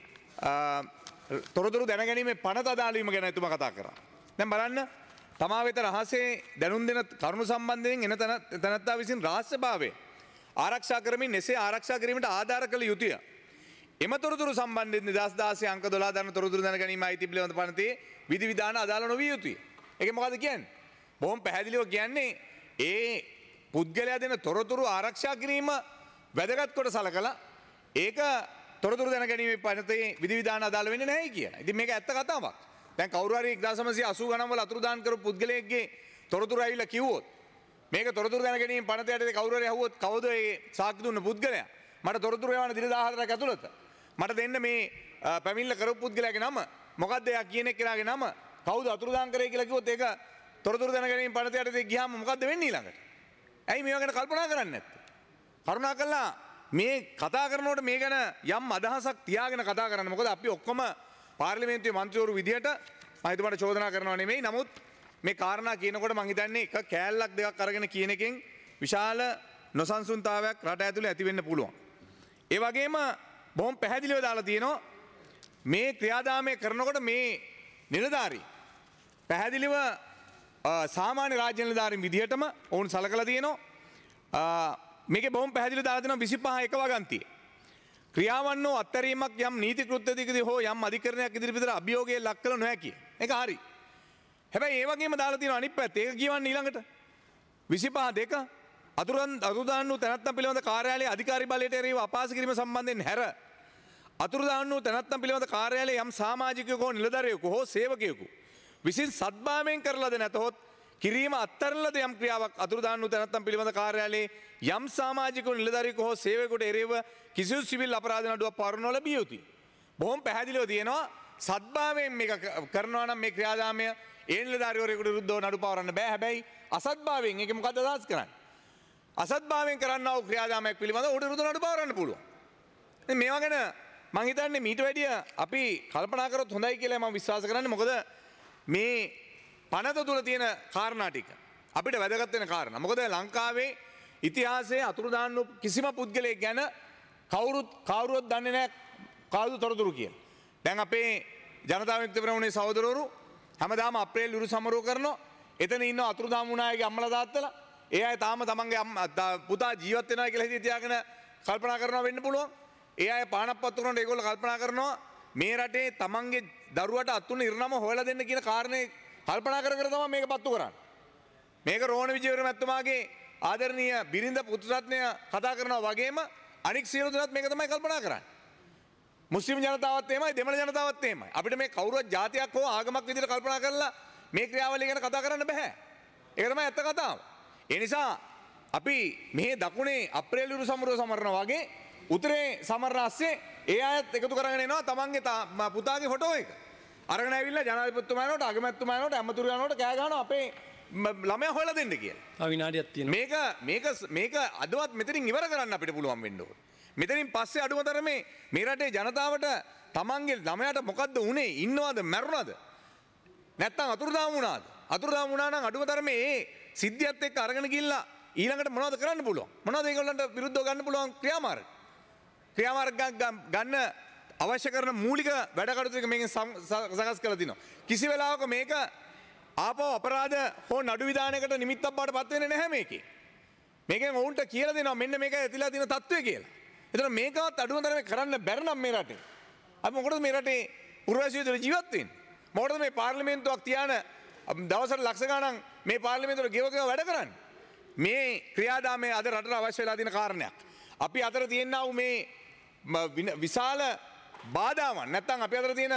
තොරතුරු දැනගැනීමේ පනත අදාළ වීම ගැන එතුමා කතා කරා. දැන් බලන්න තමා වෙත රහසේ දැනුම් දෙන කරුණු සම්බන්ධයෙන් එන තැනැත්තා විසින් රහස්‍යභාවය ආරක්ෂා කරමින් එසේ ආරක්ෂා කිරීමට ආධාර කළ යුතුය. එම තොරතුරු සම්බන්ධයෙන් 2016 අංක 12 දරන තොරතුරු දැනගැනීම අයිති පිළිබඳ පනතේ විධි විධාන අදාළ නොවිය යුතුය. ඒක මොකද්ද කියන්නේ? බොහොම පැහැදිලිව කියන්නේ ඒ පුද්ගලයා දෙන තොරතුරු ආරක්ෂා කිරීම වැදගත් කොට සලකලා ඒක තොරතුරු දැනගැනීමේ පනතේ විධි විධාන අදාළ වෙන්නේ නැහැ කියලා. ඉතින් මේක ඇත්ත කතාවක්. දැන් කවුරු හරි 1980 ගණන් වල අතුරුදාන් කරපු පුද්ගලයෙක්ගේ තොරතුරු ඇවිල්ලා කිව්වොත් මේක තොරතුරු දැනගැනීම පනත යටතේ කවුරු හරි අහුවොත් කවුද ඒ සාක්ෂි දුන්න පුද්ගලයා? මට තොරතුරු යවන දින 14ක් ඇතුළත මට දෙන්න මේ පැමිණිල්ල කරපු පුද්ගලයාගේ නම මොකක්ද එයා කියන එක්කෙනාගේ නම කවුද අතුරුදාන් කරේ කියලා කිව්වොත් ඒක තොරතුරු දැනගැනීම පනත යටතේ ගියාම මොකද්ද වෙන්නේ ඊළඟට? ඇයි මේවා ගැන කල්පනා කරන්නේ නැත්තේ? කරුණාකරලා මේ කතා කරනකොට මේ ගැන යම් අදහසක් තියාගෙන කතා කරන්න. මොකද අපි ඔක්කොම පාර්ලිමේන්තුවේ මන්ත්‍රීවරු විදියට මම හිතුවට චෝදනා කරනවා නෙමෙයි. නමුත් මේ කාරණා කියනකොට මම හිතන්නේ එක කෑල්ලක් දෙකක් අරගෙන කියන එකෙන් විශාල නොසන්සුන්තාවයක් රට ඇතුලේ ඇති වෙන්න පුළුවන්. ඒ වගේම බොහොම පැහැදිලිව දාලා තියෙනවා මේ ක්‍රියාදාමය කරනකොට මේ නිලධාරී පැහැදිලිව සාමාන්‍ය රාජ්‍ය නිලධාරීන් විදිහටම ඔවුන් සලකලා තියෙනවා. මේකේ බොහොම පැහැදිලිව දාලා තියෙනවා 25 එක වගන්තිය. ක්‍රියාවන්ව අත්හැරීමක් යම් නීති කෘත්‍යයකදී හෝ යම් අධිකරණයක් ඉදිරිපිට අභියෝගයේ ලක් කළ නොහැකිය. ඒක හරි. හැබැයි ඒ වගේම දාලා තියෙනවා අනිත් පැත්ත. ඒක කියවන්නේ ඊළඟට 25 අතුරුදාන් වූ තැනැත්තන් පිළිබඳ කාර්යාලයේ අධිකාරී බලයට එරෙහිව අපහාස කිරීම සම්බන්ධයෙන් හැර අතුරුදාන් වූ තැනැත්තන් පිළිබඳ කාර්යාලයේ යම් සමාජිකයෙකු හෝ නිලධාරියෙකු හෝ සේවකයෙකු විසින් සද්භාවයෙන් කරලද නැතහොත් කිරීම අත්තරලද යම් ක්‍රියාවක් අතුරුදාන් වූ තැනැත්තන් පිළිබඳ කාර්යාලයේ යම් සමාජිකයෙකු නිලධාරියෙකු හෝ සේවකයෙකුට එරෙහිව කිසිදු සිවිල් අපරාධ නඩුවක් පවරනු ලැබිය යුතුය. බොහොම පැහැදිලිව තියෙනවා සද්භාවයෙන් මේක කරනවා නම් මේ ක්‍රියාදාමය ඒ නිලධාරිවරයෙකුට විරුද්ධව නඩු පවරන්න බෑ. හැබැයි අසද්භාවයෙන් ඒක මොකද්ද අදහස් කරන්නේ? අසද්භාවයෙන් කරන්නා වූ ක්‍රියාදාමයක් පිළිබඳව උඩ විරුද්ධ නඩු පවරන්න පුළුවන්. ඉතින් මේවා ගැන මම හිතන්නේ මීට වැඩිය අපි කල්පනා කරොත් හොඳයි කියලා මම විශ්වාස කරන්නේ. මොකද මේ පනත තුල තියෙන කාරණා ටික අපිට වැදගත් වෙන කාරණා. මොකද ලංකාවේ ඉතිහාසයේ අතුරුදාන් වූ කිසිම පුද්ගලයෙක් ගැන කවුරුවත් දන්නේ නැහැ කවුද තොරතුරු කියලා. දැන් අපේ ජනතා විමුක්ති පෙරමුණේ සහෝදරවරු හැමදාම අප්‍රේල් උරු සමරුව කරනවා. එතන ඉන්න අතුරුදාන් වුණ අයගේ අම්මලා තාත්තලා ඒ අය තාම තමන්ගේ පුතා ජීවත් වෙනවා කියලා හිතේ තියාගෙන කල්පනා කරනවා වෙන්න පුළුවන්. ඒ අය පානප්පත්තු කරනකොට ඒගොල්ලෝ කල්පනා කරනවා මේ රටේ තමන්ගේ දරුවට අත්තුන ඉරණම හොයලා දෙන්න කියන කාරණේ කල්පනා කර කර තමයි මේක පත්තු කරන්නේ. මේක රෝහණ විජේවීර මැතිතුමාගේ ආදරණීය බිරිඳ පුතුරත්නය කතා කරනවා වගේම අනික් සියලු දෙනාත් මේක තමයි කල්පනා කරන්නේ. මුස්ලිම් ජනතාවත් එහෙමයි දෙමළ ජනතාවත් එහෙමයි. අපිට මේ කවුරුවත් ජාතියක් හෝ ආගමක් විදිහට කල්පනා කරලා මේ ක්‍රියාවලිය ගැන කතා කරන්න බෑ. ඒක තමයි ඇත්ත කතාව. ඒ නිසා අපි මේ දකුණේ අප්‍රේල් උරු සමරුව සමරනවා වගේ උතුරේ සමරන ASCII ඒ අයත් එකතු කරගෙන එනවා තමන්ගේ පුතාගේ ෆොටෝ එක. අරගෙන ඇවිල්ලා ජනාධිපතිතුමා යනකොට අගමැතිතුමා යනකොට ඇමතුරු යනකොට කෑ ගහනවා අපේ ළමයා හොයලා දෙන්න කියලා. තව විනාඩියක් තියෙනවා. මේක අදවත් මෙතනින් ඉවර කරන්න අපිට පුළුවන් වෙන්න ඕනේ. මෙතනින් පස්සේ අඩුම තරමේ මේ රටේ ජනතාවට තමන්ගේ ළමයාට මොකද්ද උනේ? ඉන්නවද? මැරුණාද? නැත්තම් අතුරුදාම් වුණාද? අතුරුදාම් වුණා නම් අඩුම තරමේ ඒ සිද්ධියත් එක්ක අරගෙන ගිහිල්ලා ඊළඟට මොනවද කරන්න පුළුවන්? මොනවද ඒගොල්ලන්ට විරුද්ධව ගන්න පුළුවන් ක්‍රියාමාර්ග? ක්‍රියාමාර්ග ගන්න අවශ්‍ය කරන මූලික වැඩ කටයුතු ටික මේකෙන් සකස් කරලා තිනවා. කිසි වෙලාවක මේක ආපහු අපරාධ හෝ නඩු විධානයකට නිමිත්තක් බවට පත් වෙන්නේ නැහැ මේකේ. මේකෙන් ඔවුන්ට කියලා දෙනවා මෙන්න මේක ඇතිලා තියෙන තත්ත්වය කියලා. එතන මේකවත් අඩුම තරමේ කරන්න බැරි නම් මේ රටේ. අපි මොකටද මේ රටේ පුරවැසියෝ ජීවත් වෙන්නේ? මොකටද මේ පාර්ලිමේන්තුවක් තියාන දවසට ලක්ෂ ගණන් මේ පාර්ලිමේන්තුවට ගෙව වැඩ කරන්නේ? මේ ක්‍රියාදාමය අද රටට අවශ්‍ය වෙලා තියෙන කාරණයක්. අපි අතර තියෙනා වූ මේ විශාල බාධාවන් නැත්තම් අපි අතර තියෙන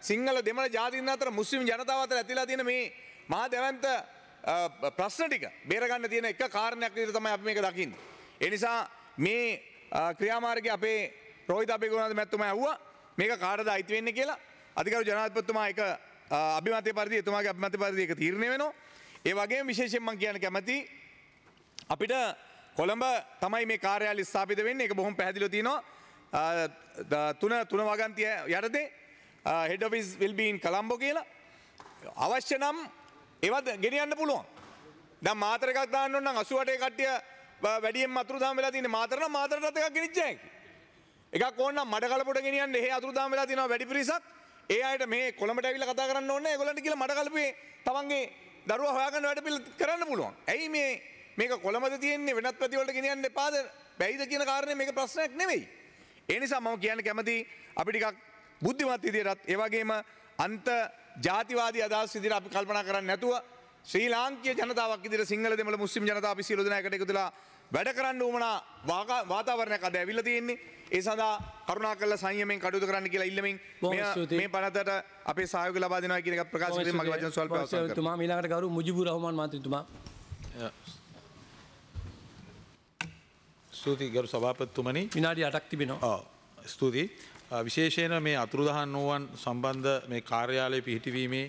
සිංහල දෙමළ ජාතීන් අතර මුස්ලිම් ජනතාව අතර ඇතිලා තියෙන මේ මහා දැවැන්ත ප්‍රශ්න ටික බේරගන්න තියෙන එක කාරණයක් විදිහට තමයි අපි මේක දකින්නේ. ඒ නිසා මේ ක්‍රියාමාර්ගයේ අපේ රෝහිත අබේගුණාද මැතිතුමා ඇහුවා මේක කාටද අයිති වෙන්නේ කියලා. අධිකරු ජනාධිපතිතුමා එක අභිමතය පරිදි එතුමාගේ අභිමතය පරිදි ඒක තීරණය වෙනවා. ඒ වගේම විශේෂයෙන් මම කියන්න කැමති අපිට කොළඹ තමයි මේ කාර්යාලය ස්ථාපිත වෙන්නේ. ඒක බොහොම පැහැදිලිව තියෙනවා. තුන වගන්තිය යටතේ head office will be in Colombo කියලා. අවශ්‍ය නම් ඒවත් ගෙනියන්න පුළුවන්. දැන් මාතර එකක් දාන්න ඕන නම් 88 කට්ටිය වැඩියෙන් අතුරුදහන් වෙලා තියෙන්නේ මාතර නම් මාතරටත් එකක් ගෙනිච්ච හැකි. එකක් ඕන නම් මඩකලපුවට ගෙනියන්න එහෙ අතුරුදහන් වෙලා තියෙනවා වැඩි පිරිසක්. ඒ අයට මේ කොළඹට ඇවිල්ලා කතා කරන්න ඕනේ නැහැ. ඒගොල්ලන්ට කියලා මඩකලපුවේ තමන්ගේ දරුවා හොයාගන්න වැඩ පිළිවෙල කරන්න පුළුවන්. ඇයි මේක කොළඹද තියෙන්නේ වෙනත් පැති වලට ගෙනියන්න එපාද? බැයිද කියන කාරණේ මේක ප්‍රශ්නයක් නෙවෙයි. ඒ නිසා මම කියන්න කැමති අපි ටිකක් බුද්ධිමත් විදියටත් ඒ වගේම අන්ත ජාතිවාදී අදහස් විදියට අපි කල්පනා කරන්නේ නැතුව ශ්‍රී ලාංකීය ජනතාවක් විදියට සිංහල දෙමළ මුස්ලිම් ජනතාව අපි සියලු දෙනා එකට එකතු වෙලා වැඩ කරන්න උවමනා වාතාවරණයක් අද ඇවිල්ලා තියෙන්නේ. ඒ සඳහා කරුණාකරලා සංයමයෙන් කටයුතු කරන්න කියලා ඉල්ලමින් මේ පනතට අපේ සහයෝගය ලබා දෙනවා කියන එක ප්‍රකාශ කිරීම මගේ වචන ස්වල්ප අවසන් කරනවා. තුමා ඊළඟට ගෞරව මුජිබුර් රහමාන් මන්ත්‍රීතුමා. ස්තුතියි ගරු සභාපතිතුමනි. විනාඩි 8ක් තිබෙනවා. ස්තුතියි. විශේෂයෙන් මේ අතුරුදහන් වූවන් සම්බන්ධ මේ කාර්යාලය පිහිටවීමේ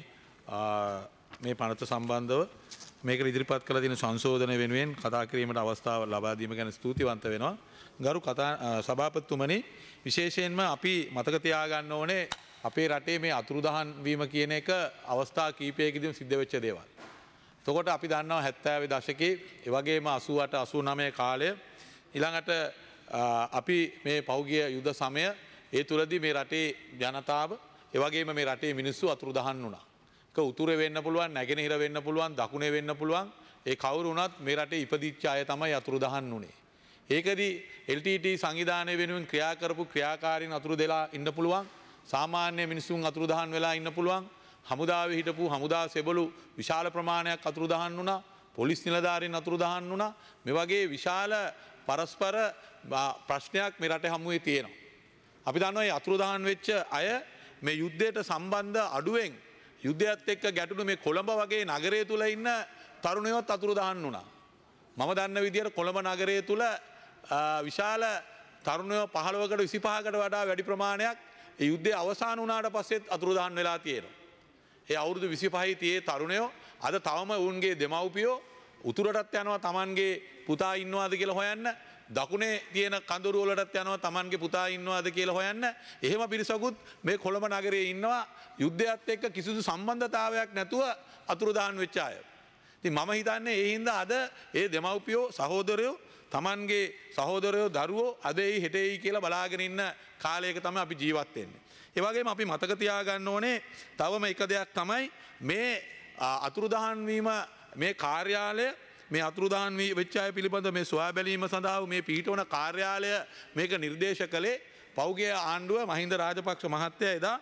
මේ පනත සම්බන්ධව මේකට ඉදිරිපත් කළ තියෙන සංශෝධන වෙනුවෙන් කතා කිරීමට අවස්ථාව ලබා දීම ගැන ස්තුතිවන්ත වෙනවා. ගරු සභාපතිතුමනි විශේෂයෙන්ම අපි මතක තියාගන්න ඕනේ අපේ රටේ මේ අතුරුදහන් වීම කියන එක අවස්ථා කීපයකදීම සිද්ධ වෙච්ච දේවල්. එතකොට අපි දන්නවා 70 දශකයේ ඒ වගේම 88 89 කාලය ඊළඟට අපි මේ පෞගිය යුද සමය ඒ තුලදී මේ රටේ ජනතාව ඒ වගේම මේ රටේ මිනිස්සු අතුරුදහන් වුණා. ඒක උතුරේ වෙන්න පුළුවන්, නැගෙනහිර වෙන්න පුළුවන්, දකුණේ වෙන්න පුළුවන්. ඒ කවුරු වුණත් මේ රටේ ඉපදිච්ච අය තමයි අතුරුදහන් වුණේ. ඒකදී LTT සංවිධානය වෙනුවෙන් ක්‍රියා කරපු ක්‍රියාකාරීන් අතුරු දෙලා ඉන්න පුළුවන්. සාමාන්‍ය මිනිසුන් අතුරුදහන් වෙලා ඉන්න පුළුවන්. හමුදාවේ හිටපු හමුදා සෙබළු විශාල ප්‍රමාණයක් අතුරුදහන් වුණා. පොලිස් නිලධාරීන් අතුරුදහන් වුණා. මේ වගේ විශාල පරස්පර ප්‍රශ්නයක් මේ රටේ හමුවේ තියෙනවා. අපි දන්නවා මේ අතුරුදහන් වෙච්ච අය මේ යුද්ධයට සම්බන්ධ අඩුවෙන් යුද්ධයත් එක්ක ගැටුණු මේ කොළඹ වගේ නගරය තුල ඉන්න තරුණයෝත් අතුරුදහන් වුණා. මම දන්න විදිහට කොළඹ නගරය තුල විශාල තරුණයෝ 15කට 25කට වඩා වැඩි ප්‍රමාණයක් ඒ යුද්ධය අවසන් වුණාට පස්සෙත් අතුරුදහන් වෙලා තියෙනවා. ඒ අවුරුදු 25 තියේ තරුණයෝ අද තවම උන්ගේ දෙමව්පියෝ උතුරටත් යනවා Tamanගේ පුතා ඉන්නවාද කියලා හොයන්න. දකුණේ තියෙන කඳුරු වලටත් යනවා Tamanගේ පුතා ඉන්නවාද කියලා හොයන්න. එහෙම පිරිසකුත් මේ කොළඹ නගරයේ ඉන්නවා යුද්ධයත් එක්ක කිසිදු සම්බන්ධතාවයක් නැතුව අතුරුදහන් වෙච්ච අය. ඉතින් මම හිතන්නේ ඒ හින්දා අද ඒ දෙමව්පියෝ සහෝදරයෝ Tamanගේ සහෝදරයෝ දරුවෝ අද ඒ හෙටෙයි කියලා බලාගෙන ඉන්න කාලයක තමයි අපි ජීවත් වෙන්නේ. ඒ වගේම අපි මතක තියාගන්න ඕනේ තවම එක දෙයක් තමයි මේ අතුරුදහන් වීම මේ කාර්යාලය මේ අතුරුදහන් වෙච්ච අය පිළිබඳ මේ සොයා බැලීම සඳහා මේ පිහිටවන කාර්යාලය මේක නිර්දේශ කළේ පෞගිය ආණ්ඩුව මහින්ද රාජපක්ෂ මහත්තයා එදා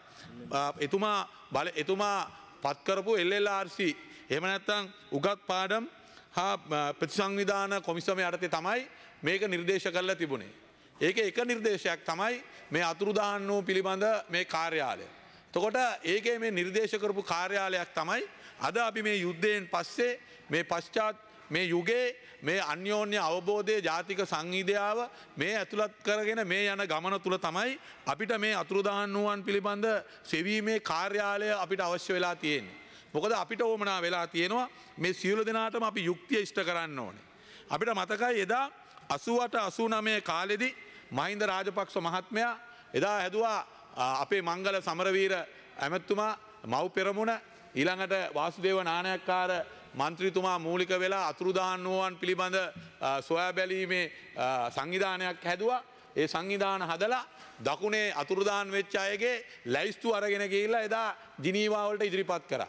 එතුමා පත් කරපු LLRC එහෙම නැත්නම් උගත් පාඩම් හා ප්‍රතිසංවිධාන කොමිසම යටතේ තමයි මේක නිර්දේශ කරලා තිබුණේ. ඒකේ එක නිර්දේශයක් තමයි මේ අතුරුදහන් වූ පිළිබඳ මේ කාර්යාලය. එතකොට ඒකේ මේ නිර්දේශ කරපු කාර්යාලයක් තමයි අද අපි මේ යුද්ධයෙන් පස්සේ මේ පශ්චාත් මේ යුගයේ මේ අන්‍යෝන්‍ය අවබෝධයේ ජාතික සංහිඳියාව මේ ඇතුළත් කරගෙන මේ යන ගමන තුල තමයි අපිට මේ අතුරුදහන් වූවන් පිළිබඳ සෙවීමේ කාර්යාලය අපිට අවශ්‍ය වෙලා තියෙන්නේ. මොකද අපිට ඕමනා වෙලා තියෙනවා මේ සියලු දෙනාටම අපි යුක්තිය ඉෂ්ට කරන්න ඕනේ. අපිට මතකයි එදා 88 89 කාලෙදී මහින්ද රාජපක්ෂ මහත්මයා එදා හැදුවා අපේ මංගල සමරවීර ඇමතුමා මව් පෙරමුණ ඊළඟට වාසුදේව නානායක්කාර මන්ත්‍රීතුමා මූලික වෙලා අතුරුදහන් වූවන් පිළිබඳ සොයා බැලීමේ සංවිධානයක් හැදුවා. ඒ සංවිධාන හදලා දකුණේ අතුරුදහන් වෙච්ච අයගේ ලැයිස්තු අරගෙන ගිහිල්ලා එදා ජිනීවා වලට ඉදිරිපත් කරා.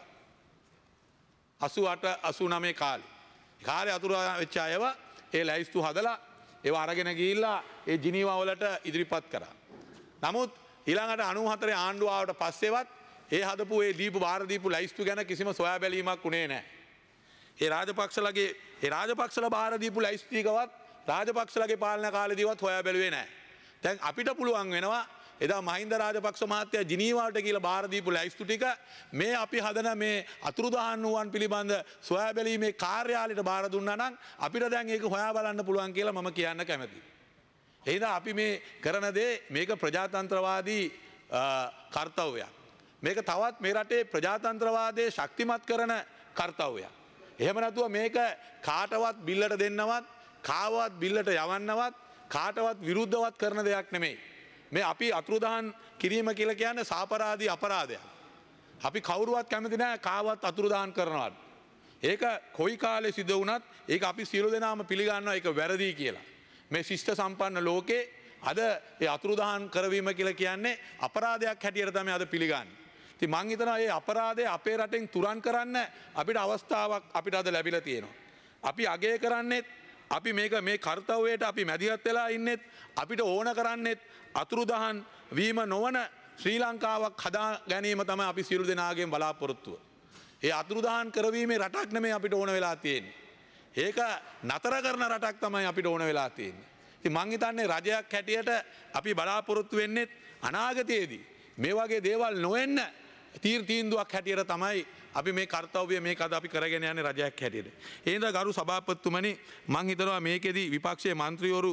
88 89 කාලේ. කාලේ අතුරුදහන් වෙච්ච අයව ඒ ලැයිස්තු හදලා ඒව අරගෙන ගිහිල්ලා ඒ ජිනීවා වලට ඉදිරිපත් කරා. නමුත් ඊළඟට 94 ආණ්ඩුව ආවට පස්සේවත් ඒ හදපු ඒ දීපු බාර දීපු ලැයිස්තු ගැන කිසිම සොයා බැලීමක් උනේ නැහැ. ඒ රාජපක්ෂලා බාර දීපු ලැයිස්තු ටිකවත් රාජපක්ෂලගේ පාලන කාලෙදීවත් හොයා බැලුවේ නැහැ. දැන් අපිට පුළුවන් වෙනවා එදා මහින්ද රාජපක්ෂ මහත්තයා ජිනීවාට කියලා බාර දීපු ලැයිස්තු ටික මේ අපි හදන මේ අතුරුදහන් වූවන් පිළිබඳ සොයා බැලීමේ කාර්යාලයට බාර දුන්නා නම් අපිට දැන් ඒක හොයා බලන්න පුළුවන් කියලා මම කියන්න කැමතියි. එහෙනම් අපි මේ කරන දේ මේක ප්‍රජාතන්ත්‍රවාදී කර්තව්‍යයක්. මේක තවත් මේ රටේ ප්‍රජාතන්ත්‍රවාදයේ ශක්තිමත් කරන කර්තව්‍යයක්. එහෙම නැතුව මේක කාටවත් බිල්ලට දෙන්නවත් කාවත් බිල්ලට යවන්නවත් කාටවත් විරුද්ධවත් කරන දෙයක් නෙමෙයි. මේ අපි අතුරුදහන් කිරීම කියලා කියන්නේ සාපරාධී අපරාධයක්. අපි කවුරුවත් කැමති නැහැ කාවත් අතුරුදහන් කරනවට. ඒක කොයි කාලේ සිදු වුණත් ඒක අපි සියලු දෙනාම පිළිගන්නවා ඒක වැරදි කියලා. මේ ශිෂ්ට සම්පන්න ලෝකේ අද ඒ අතුරුදහන් කරවීම කියලා කියන්නේ අපරාධයක් හැටියට තමයි අද පිළිගන්නේ. ඉතින් මං හිතනවා මේ අපරාධය අපේ රටෙන් තුරන් කරන්න අපිට අවස්ථාවක් අපිට අද ලැබිලා තියෙනවා. අපි අගය කරන්නේත් අපි මේ කර්තව්‍යයට අපි මැදිහත් වෙලා ඉන්නෙත් අපිට ඕන කරන්නේත් අතුරුදහන් වීම නොවන ශ්‍රී ලංකාවක් හදා ගැනීම තමයි අපි සියලු දෙනාගේම බලාපොරොත්තුව. ඒ අතුරුදහන් කරවීමේ රටක් නෙමෙයි අපිට ඕන වෙලා තියෙන්නේ. ඒක නතර කරන රටක් තමයි අපිට ඕන වෙලා තියෙන්නේ. ඉතින් මං හිතන්නේ රජයක් හැටියට අපි බලාපොරොත්තු වෙන්නේ අනාගතයේදී මේ වගේ දේවල් නොවෙන්න තීන්දුවක් හැටියට තමයි අපි මේ කර්තව්‍ය මේක අද අපි කරගෙන යන්නේ රජයක් හැටියට. ඒ හින්දා ගරු සභාපතිතුමනි මං හිතනවා මේකෙදී විපක්ෂයේ മന്ത്രിවරු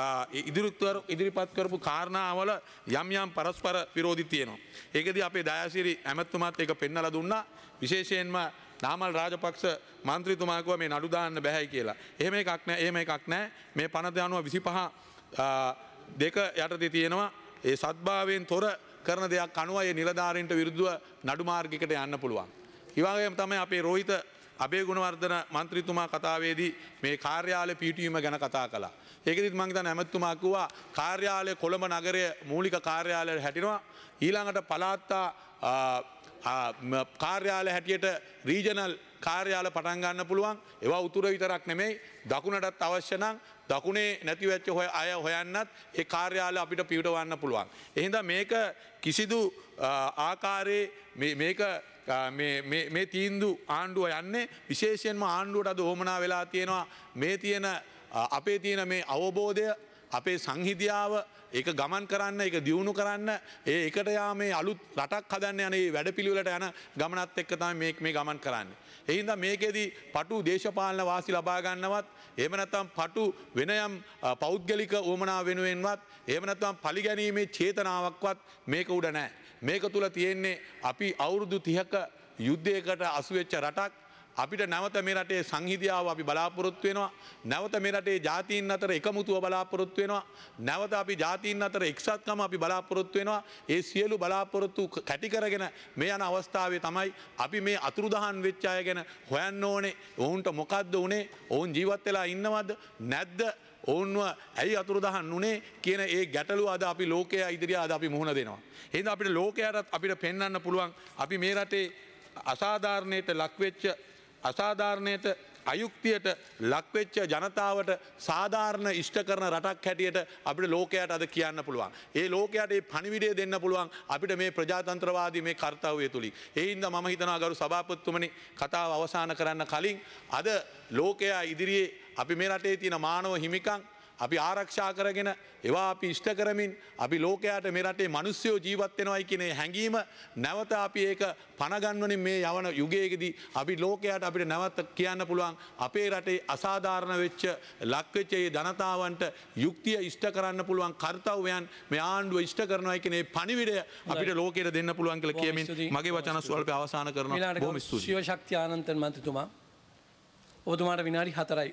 ඉදිරිපත් කරපු කාරණාවල යම් පරස්පර විරෝධී තියෙනවා. ඒකෙදී අපේ දයාසිරි ඇමතුමාත් ඒක පෙන්නලා දුන්නා. විශේෂයෙන්ම නාමල් රාජපක්ෂ මන්ත්‍රීතුමා කිව්වා මේ නඩු දාන්න බෑයි කියලා. එහෙම එකක් නැහැ. මේ පනත අනුව 25 දෙක යටතේ තියෙනවා. ඒ සත්භාවයෙන් තොර කරන දෙයක් අනුව ඒ නිලධාරීන්ට විරුද්ධව නඩු මාර්ගයකට යන්න පුළුවන්. ඒ වගේම තමයි අපේ රෝහිත අබේගුණවර්ධන මන්ත්‍රීතුමා කතාවේදී මේ කාර්යාලය පිහිටුවීම ගැන කතා කළා. ඒකෙදිත් මම හිතන්නේ ඇමතුමා කිව්වා කාර්යාලය කොළඹ නගරයේ මූලික කාර්යාලයට හැටිනවා. ඊළඟට පළාත් කාර්යාලය හැටියට රීජනල් කාර්යාල පටන් ගන්න පුළුවන්. ඒවා උතුර විතරක් නෙමෙයි දකුණටත් අවශ්‍ය නම් දකුණේ නැති වෙච්ච අය හොයන්නත් ඒ කාර්යාල අපිට පිටවන්න පුළුවන්. එහෙනම් මේක කිසිදු ආකාරයේ මේක මේ තීන්දුව ආණ්ඩුව යන්නේ විශේෂයෙන්ම ආණ්ඩුවට අද ඕමනා වෙලා තියෙනවා මේ තියෙන අපේ තියෙන මේ අවබෝධය අපේ සංහිඳියාව ඒක ගමන් කරන්න ඒක දියුණු කරන්න ඒකට යාමේ අලුත් රටක් හදන්න යන මේ වැඩපිළිවෙලට යන ගමනත් එක්ක තමයි මේ ගමන් කරන්නේ. ඒ හින්දා මේකෙදි පටු දේශපාලන වාසි ලබා ගන්නවත් එහෙම නැත්නම් පටු වෙනයම් පෞද්ගලික උවමනා වෙනුවෙන්වත් එහෙම නැත්නම් පරිගැනීමේ චේතනාවක්වත් මේක උඩ නැහැ. මේක තුල තියෙන්නේ අපි අවුරුදු 30ක යුද්ධයකට අසු වෙච්ච රටක්. අපිට නැවත මේ රටේ සංහිඳියාව අපි බලාපොරොත්තු වෙනවා. නැවත මේ රටේ ජාතීන් අතර එකමුතුව බලාපොරොත්තු වෙනවා. නැවත අපි ජාතීන් අතර එක්සත්කම අපි බලාපොරොත්තු වෙනවා. ඒ සියලු බලාපොරොත්තු කැටි කරගෙන මේ යන අවස්ථාවේ තමයි අපි මේ අතුරුදහන් වෙච්ච අය ගැන හොයන්න ඕනේ. ඔවුන්ට මොකද්ද උනේ? ඔවුන් ජීවත් වෙලා ඉන්නවද නැද්ද? ඔවුන්ව ඇයි අතුරුදහන් උනේ කියන ඒ ගැටලුව අද අපි ලෝකයා ඉදිරියේ අද අපි මුහුණ දෙනවා. එහෙනම් අපිට ලෝකයාටත් අපිට පෙන්වන්න පුළුවන් අපි මේ රටේ අසාධාරණයට ලක්වෙච්ච අසාධාරණයට අයුක්තියට ලක්වෙච්ච ජනතාවට සාධාරණ ඉෂ්ට කරන රටක් හැටියට අපිට ලෝකයට අද කියන්න පුළුවන්. ඒ ලෝකයට මේ පණිවිඩය දෙන්න පුළුවන් අපිට මේ ප්‍රජාතන්ත්‍රවාදී මේ කාර්යය තුලින්. ඒ හින්දා මම හිතනවා ගරු සභාපතිතුමනි කතාව අවසන් කරන්න කලින් අද ලෝකයා ඉදිරියේ අපි මේ රටේ තියෙන මානව හිමිකම් අපි ආරක්ෂා කරගෙන ඒවා අපි ඉෂ්ට කරමින් අපි ලෝකයට මේ රටේ මිනිස්සුયો ජීවත් වෙනවයි කියන හැඟීම නැවත අපි ඒක පනගන්වමින් මේ යවන යුගයේදී අපි ලෝකයට අපිට නැවත කියන්න පුළුවන් අපේ රටේ අසාධාරණ වෙච්ච ලක්වෙච්ච ඒ ජනතාවන්ට යුක්තිය ඉෂ්ට කරන්න පුළුවන් කාර්යයන් මේ ආණ්ඩුව ඉෂ්ට කරනවායි කියන පණිවිඩය අපිට ලෝකයට දෙන්න පුළුවන් කියලා කියමින් මගේ වචන ස්වල්ප අවසන් කරනවා. බොහොම ස්තුතියි. ශිව ශක්ති ආනන්දන් මන්ත්‍රීතුමා ඔබතුමාට විනාඩි 4යි.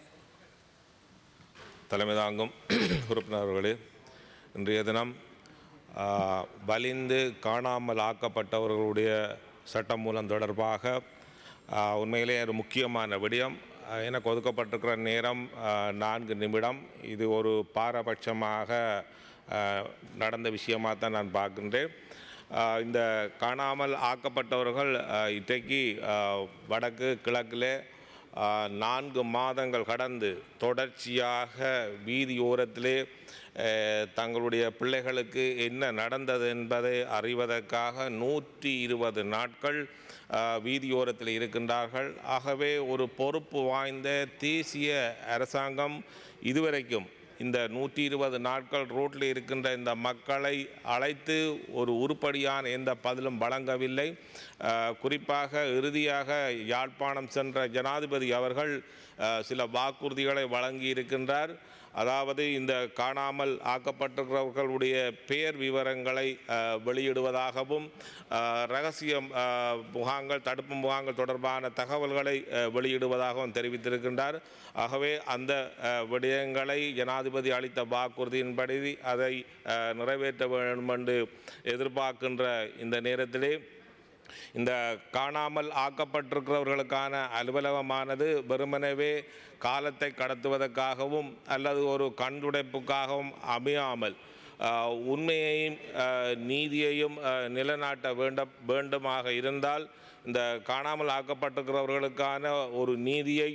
தலைமை தாங்கும் உறுப்பினர்களே, இன்றைய தினம் வலிந்து காணாமல் ஆக்கப்பட்டவர்களுடைய சட்டமூலம் தொடர்பாக உண்மையிலே ஒரு முக்கியமான விடயம். எனக்கு ஒதுக்கப்பட்டிருக்கிற நேரம் 4 நிமிடம். இது ஒரு பாரபட்சமாக நடந்த விஷயமாக தான் நான் பார்க்கின்றேன். இந்த காணாமல் ஆக்கப்பட்டவர்கள் இன்றைக்கு வடக்கு கிழக்கிலே 4 மாதங்கள் கடந்து தொடர்ச்சியாக வீதியோரத்திலே தங்களுடைய பிள்ளைகளுக்கு என்ன நடந்தது என்பதை அறிவதற்காக 120 நாட்கள் வீதியோரத்தில் இருக்கின்றார்கள். ஆகவே ஒரு பொறுப்பு வாய்ந்த தேசிய அரசாங்கம் இதுவரைக்கும் இந்த 120 நாட்கள் ரோட்டில் இருக்கின்ற இந்த மக்களை அழைத்து ஒரு உருப்படியான எந்த பதிலும் வழங்கவில்லை. குறிப்பாக இறுதியாக யாழ்ப்பாணம் சென்ற ஜனாதிபதி அவர்கள் சில வாக்குறுதிகளை வழங்கி இருக்கின்றார். அதாவது இந்த காணாமல் ஆக்கப்பட்டிருக்கிறவர்களுடைய பெயர் விவரங்களை வெளியிடுவதாகவும் இரகசிய முகாங்கள் தடுப்பு முகாங்கள் தொடர்பான தகவல்களை வெளியிடுவதாகவும் தெரிவித்திருக்கின்றார். ஆகவே அந்த விடயங்களை ஜனாதிபதி அளித்த வாக்குறுதியின்படி அதை நிறைவேற்ற வேண்டும் என்று எதிர்பார்க்கின்ற இந்த நேரத்திலே இந்த காணாமல் ஆக்கப்பட்டிருக்கிறவர்களுக்கான அலுவலகமானது வெறுமனவே காலத்தை கடத்துவதற்காகவும் அல்லது ஒரு கண்துடைப்புக்காகவும் அமையாமல் உண்மையையும் நீதியையும் நிலைநாட்ட வேண்டுமாக இருந்தால் இந்த காணாமல் ஆக்கப்பட்டிருக்கிறவர்களுக்கான ஒரு நீதியை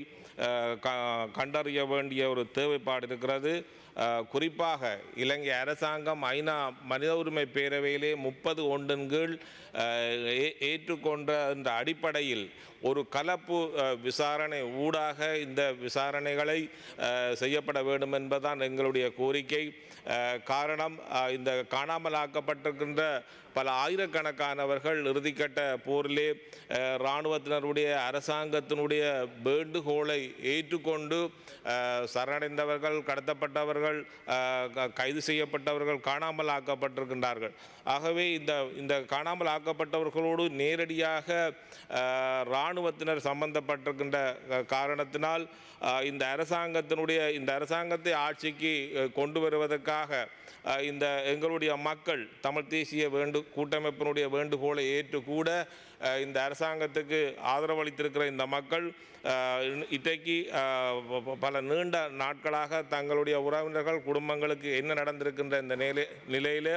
கண்டறிய வேண்டிய ஒரு தேவைப்பாடு இருக்கிறது. குறிப்பாக இலங்கை அரசாங்கம் ஐநா மனித உரிமை பேரவையிலே 30 ஒன்றின் கீழ் ஏற்றுக்கொண்ட இந்த அடிப்படையில் ஒரு கலப்பு விசாரணை ஊடாக இந்த விசாரணைகளை செய்யப்பட வேண்டும் என்பதுதான் எங்களுடைய கோரிக்கை. காரணம், இந்த காணாமல் ஆக்கப்பட்டிருக்கின்ற பல ஆயிரக்கணக்கானவர்கள் இறுதிக்கட்ட போரிலே இராணுவத்தினருடைய அரசாங்கத்தினுடைய வேண்டுகோளை ஏற்றுக்கொண்டு சரணடைந்தவர்கள், கடத்தப்பட்டவர்கள், கைது செய்யப்பட்டவர்கள், காணாமல் ஆக்கப்பட்டிருக்கின்றார்கள். ஆகவே இந்த காணாமல் ஆக்கப்பட்டவர்களோடு நேரடியாக இராணுவத்தினர் சம்பந்தப்பட்டிருக்கின்ற காரணத்தினால் இந்த அரசாங்கத்தை ஆட்சிக்கு கொண்டு வருவதற்காக இந்த எங்களுடைய மக்கள் தமிழ் தேசிய கூட்டமைப்பினுடைய வேண்டுகோளை ஏற்று கூட இந்த அரசாங்கத்துக்கு ஆதரவளித்திருக்கிற இந்த மக்கள் இன்றைக்கு பல நீண்ட நாட்களாக தங்களுடைய உறவினர்கள் குடும்பங்களுக்கு என்ன நடந்திருக்கின்ற இந்த நிலையில்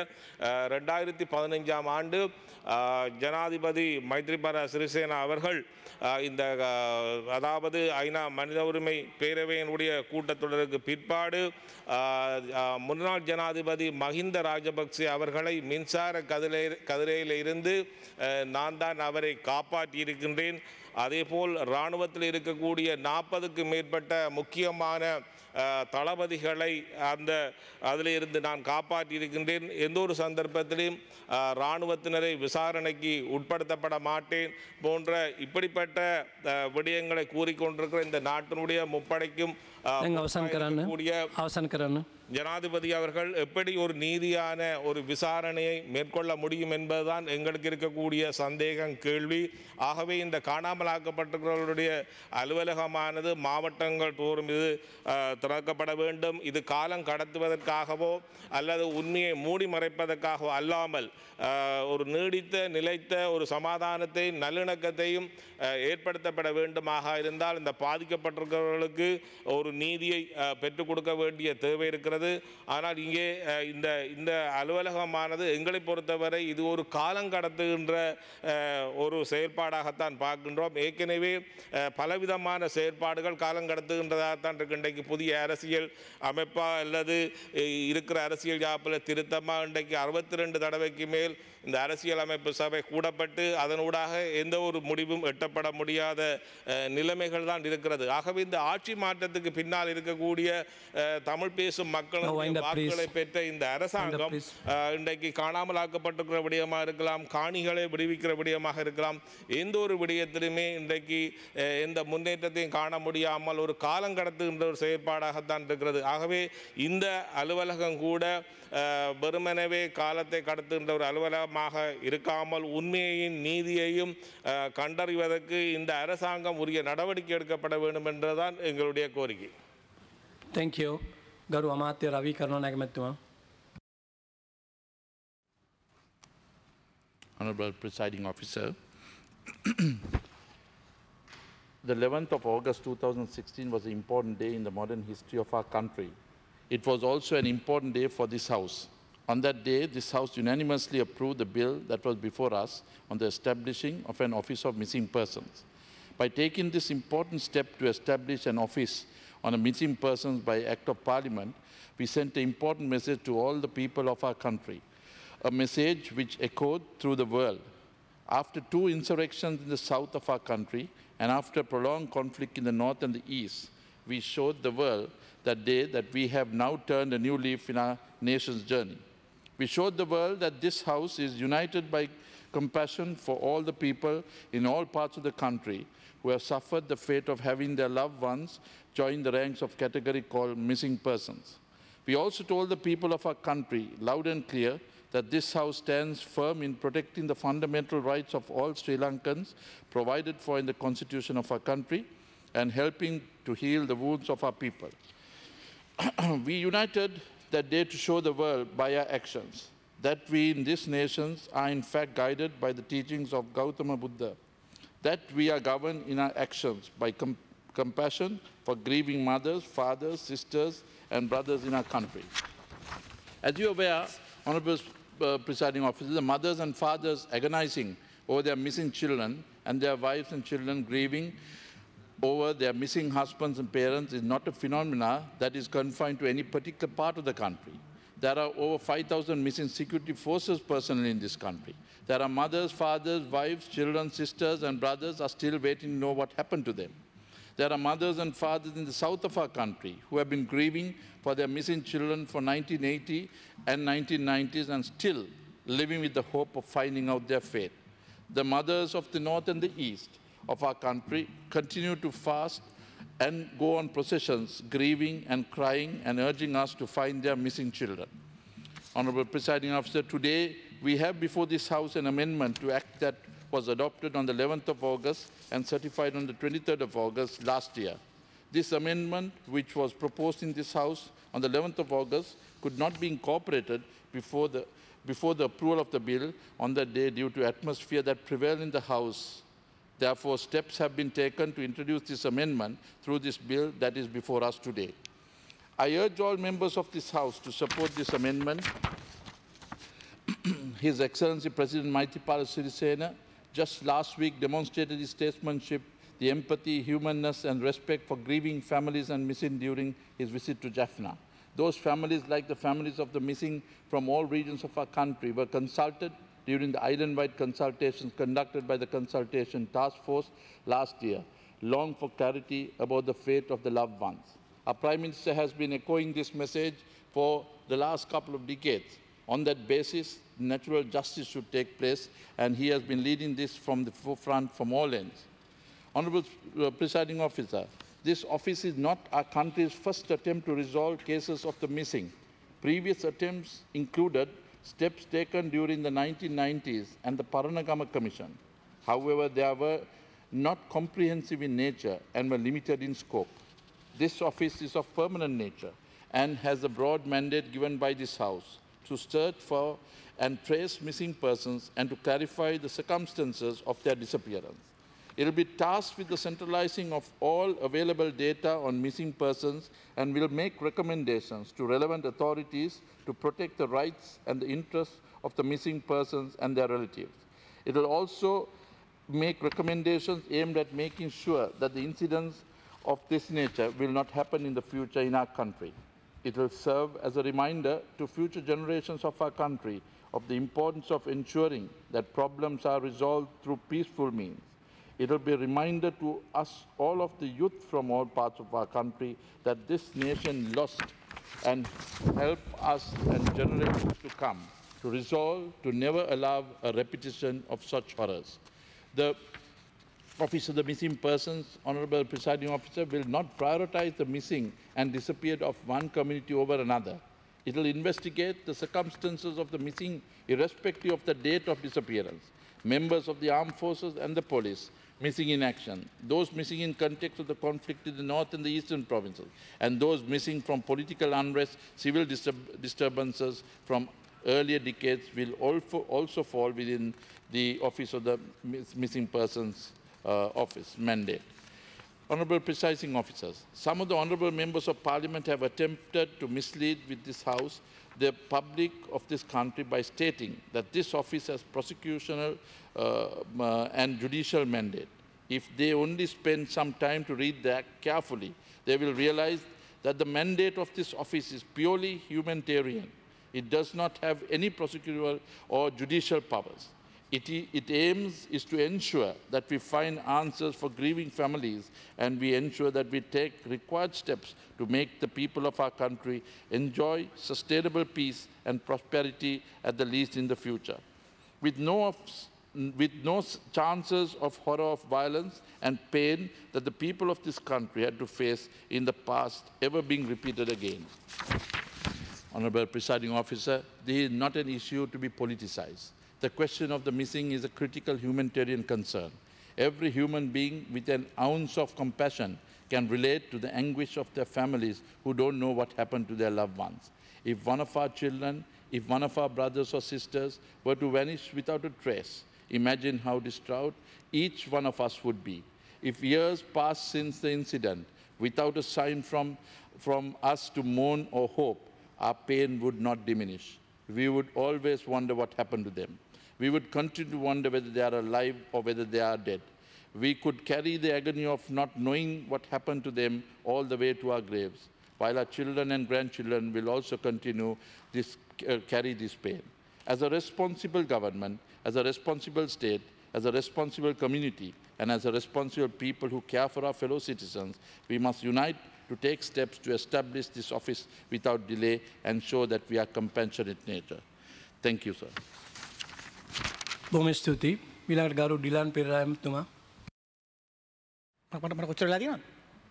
2015ஆம் ஆண்டு ஜனாதிபதி மைத்ரிபால சிறிசேனா அவர்கள் இந்த அதாவது ஐநா மனித உரிமை பேரவையினுடைய கூட்டத்தொடருக்கு பிற்பாடு முன்னாள் ஜனாதிபதி மஹிந்த ராஜபக்சே அவர்களை மின்சார கதிரையில் இருந்து நான் தான் அவரை காப்பாற்றியிருக்கின்றேன். அதேபோல் இராணுவத்தில் இருக்கக்கூடிய 40க்கு மேற்பட்ட முக்கியமான தளபதிகளை அதில் இருந்து நான் காப்பாற்றியிருக்கின்றேன். எந்த ஒரு சந்தர்ப்பத்திலும் இராணுவத்தினரை விசாரணைக்கு உட்படுத்தப்பட மாட்டேன் போன்ற இப்படிப்பட்ட விடயங்களை கூறிக்கொண்டிருக்கிற இந்த நாட்டினுடைய முப்படைக்கும் ஜனாதிபதி அவர்கள் எப்படி ஒரு நீதியான ஒரு விசாரணையை மேற்கொள்ள முடியும் என்பதுதான் எங்களுக்கு இருக்கக்கூடிய சந்தேகம், கேள்வி. ஆகவே இந்த காணாமல் ஆக்கப்பட்டிருக்கிறவர்களுடைய அலுவலகமானது மாவட்டங்கள் தோறும் இது திறக்கப்பட வேண்டும். இது காலம் கடத்துவதற்காகவோ அல்லது உண்மையை மூடி மறைப்பதற்காகவோ அல்லாமல் ஒரு நீடித்த நிலைத்த ஒரு சமாதானத்தை நல்லிணக்கத்தையும் ஏற்படுத்தப்பட வேண்டுமாக இருந்தால் இந்த பாதிக்கப்பட்டிருக்கிறவர்களுக்கு ஒரு நீதியை பெற்றுக் கொடுக்க வேண்டிய தேவை இருக்கிறது. ஆனால் இங்கே இந்த அலுவலகமானது எங்களை பொறுத்தவரை இது ஒரு காலம் கடத்துகின்ற ஒரு செயல்பாடாகத்தான் பார்க்கின்றோம். ஏற்கனவே பலவிதமான செயற்பாடுகள் காலம் கடத்துகின்றதாகத்தான் இருக்கு. இன்றைக்கு புதிய அரசியல் அமைப்பா அல்லது இருக்கிற அரசியல் ஜாப்பில் திருத்தமாக இன்றைக்கு 62 தடவைக்கு மேல் இந்த அரசியல் அமைப்பு சபை கூடப்பட்டு அதனூடாக எந்த ஒரு முடிவும் எட்டப்பட முடியாத நிலைமைகள் தான் இருக்கிறது. ஆகவே இந்த ஆட்சி மாற்றத்துக்கு பின்னால் இருக்கக்கூடிய தமிழ் பேசும் மக்களின் வாக்குகளை பெற்ற இந்த அரசாங்கம் இன்றைக்கு காணாமல் ஆக்கப்பட்டிருக்கிற விடயமாக இருக்கலாம், காணிகளை விடுவிக்கிற விடயமாக இருக்கலாம், எந்த ஒரு விடயத்திலுமே இன்றைக்கு எந்த முன்னேற்றத்தையும் காண முடியாமல் ஒரு காலம் கடத்துகின்ற ஒரு செயற்பாடாகத்தான் இருக்கிறது. ஆகவே இந்த அலுவலகம் கூட வெறுமனவே காலத்தை கடத்துகின்ற ஒரு அலுவலகமாக இருக்காமல் உண்மையையும் நீதியையும் கண்டறிவதற்கு இந்த அரசாங்கம் உரிய நடவடிக்கை எடுக்கப்பட வேண்டும் என்றுதான் எங்களுடைய கோரிக்கை. தேங்க்யூ. ගරු අමාත්‍ය රවී කරුණානායක මැතිතුමා. Honorable Presiding Officer, the 11th of August 2016 was an important day in the modern history of our country. It was also an important day for this House. On that day, this House unanimously approved the bill that was before us on the establishing of an Office of Missing Persons. By taking this important step to establish an office on a missing persons by Act of Parliament, we sent an important message to all the people of our country, a message which echoed through the world. After 2 insurrections in the south of our country and after prolonged conflict in the north and the east, we showed the world that day that we have now turned a new leaf in our nation's journey. We showed the world that this House is united by compassion for all the people in all parts of the country who have suffered the fate of having their loved ones join the ranks of category called missing persons. We also told the people of our country, loud and clear, that this House stands firm in protecting the fundamental rights of all Sri Lankans provided for in the Constitution of our country and helping to heal the wounds of our people. We united that day to show the world by our actions that we in this nation are in fact guided by the teachings of Gautama Buddha, that we are governed in our actions by compassion for grieving mothers, fathers, sisters, and brothers in our country. As you are aware, Honourable Presiding Officer, the mothers and fathers agonizing over their missing children and their wives and children grieving over their missing husbands and parents is not a phenomenon that is confined to any particular part of the country. There are over 5,000 missing security forces personnel in this country. There are mothers, fathers, wives, children, sisters, and brothers are still waiting to know what happened to them. There are mothers and fathers in the south of our country who have been grieving for their missing children for 1980 and 1990s and still living with the hope of finding out their fate. The mothers of the north and the east of our country continue to fast and go on processions, grieving and crying and urging us to find their missing children. Honourable Presiding Officer, today we have before this House an amendment to Act that was adopted on the 11th of August and certified on the 23rd of August last year. This amendment, which was proposed in this House on the 11th of August, could not be incorporated before the approval of the bill on that day due to atmosphere that prevailed in the House. Therefore, steps have been taken to introduce this amendment through this bill that is before us today. I urge all members of this House to support this amendment. His Excellency President Maithripala Sirisena just last week demonstrated his statesmanship, the empathy, humanness and respect for grieving families and missing during his visit to Jaffna. Those families, like the families of the missing from all regions of our country, were consulted during the island-wide consultations conducted by the Consultation Task Force last year, long for clarity about the fate of the loved ones. Our Prime Minister has been echoing this message for the last couple of decades. On that basis, natural justice should take place, and he has been leading this from the forefront from all ends. Honourable Presiding Officer, this office is not our country's first attempt to resolve cases of the missing. Previous attempts included steps taken during the 1990s and the Paranagama Commission. However, they were not comprehensive in nature and were limited in scope. This office is of permanent nature and has a broad mandate given by this House to search for and trace missing persons and to clarify the circumstances of their disappearance. It will be tasked with the centralizing of all available data on missing persons and will make recommendations to relevant authorities to protect the rights and the interests of the missing persons and their relatives. It will also make recommendations aimed at making sure that the incidents of this nature will not happen in the future in our country. It will serve as a reminder to future generations of our country of the importance of ensuring that problems are resolved through peaceful means. It will be a reminder to us, all of the youth from all parts of our country, that this nation lost and help us and generations to come to resolve to never allow a repetition of such horrors. The Office of the Missing Persons, Honourable Presiding Officer, will not prioritize the missing and disappeared of one community over another. It will investigate the circumstances of the missing irrespective of the date of disappearance. Members of the armed forces and the police missing in action, those missing in context of the conflict in the north and the eastern provinces, and those missing from political unrest, civil disturbances from earlier decades will also fall within the Office of the Missing Persons Office mandate. Honourable Presiding Officers, some of the honourable members of Parliament have attempted to mislead with this House the public of this country by stating that this office has prosecutorial and judicial mandate. If they only spend some time to read the Act carefully, they will realize that the mandate of this office is purely humanitarian. It does not have any prosecutorial or judicial powers. It aims is to ensure that we find answers for grieving families and we ensure that we take required steps to make the people of our country enjoy sustainable peace and prosperity at the least in the future. With no chances of horror of violence and pain that the people of this country had to face in the past ever being repeated again. Honorable Presiding Officer, this is not an issue to be politicized. The question of the missing is a critical humanitarian concern. Every human being with an ounce of compassion can relate to the anguish of their families who don't know what happened to their loved ones. If one of our children, if one of our brothers or sisters were to vanish without a trace, imagine how distraught each one of us would be. If years passed since the incident without a sign from us to mourn or hope, our pain would not diminish. We would always wonder what happened to them. We would continue to wonder whether they are alive or whether they are dead. We could carry the agony of not knowing what happened to them all the way to our graves, while our children and grandchildren will also continue carry this pain. As a responsible government, as a responsible state, as a responsible community, and as a responsible people who care for our fellow citizens, we must unite to take steps to establish this office without delay and show that we are compassionate nature. Thank you, sir. බොහොම ස්තුතියි. ඊළඟට ගරු ඩිලාන් පෙරේරා එතුමා. මට කොච්චර වෙලා තියෙනවද?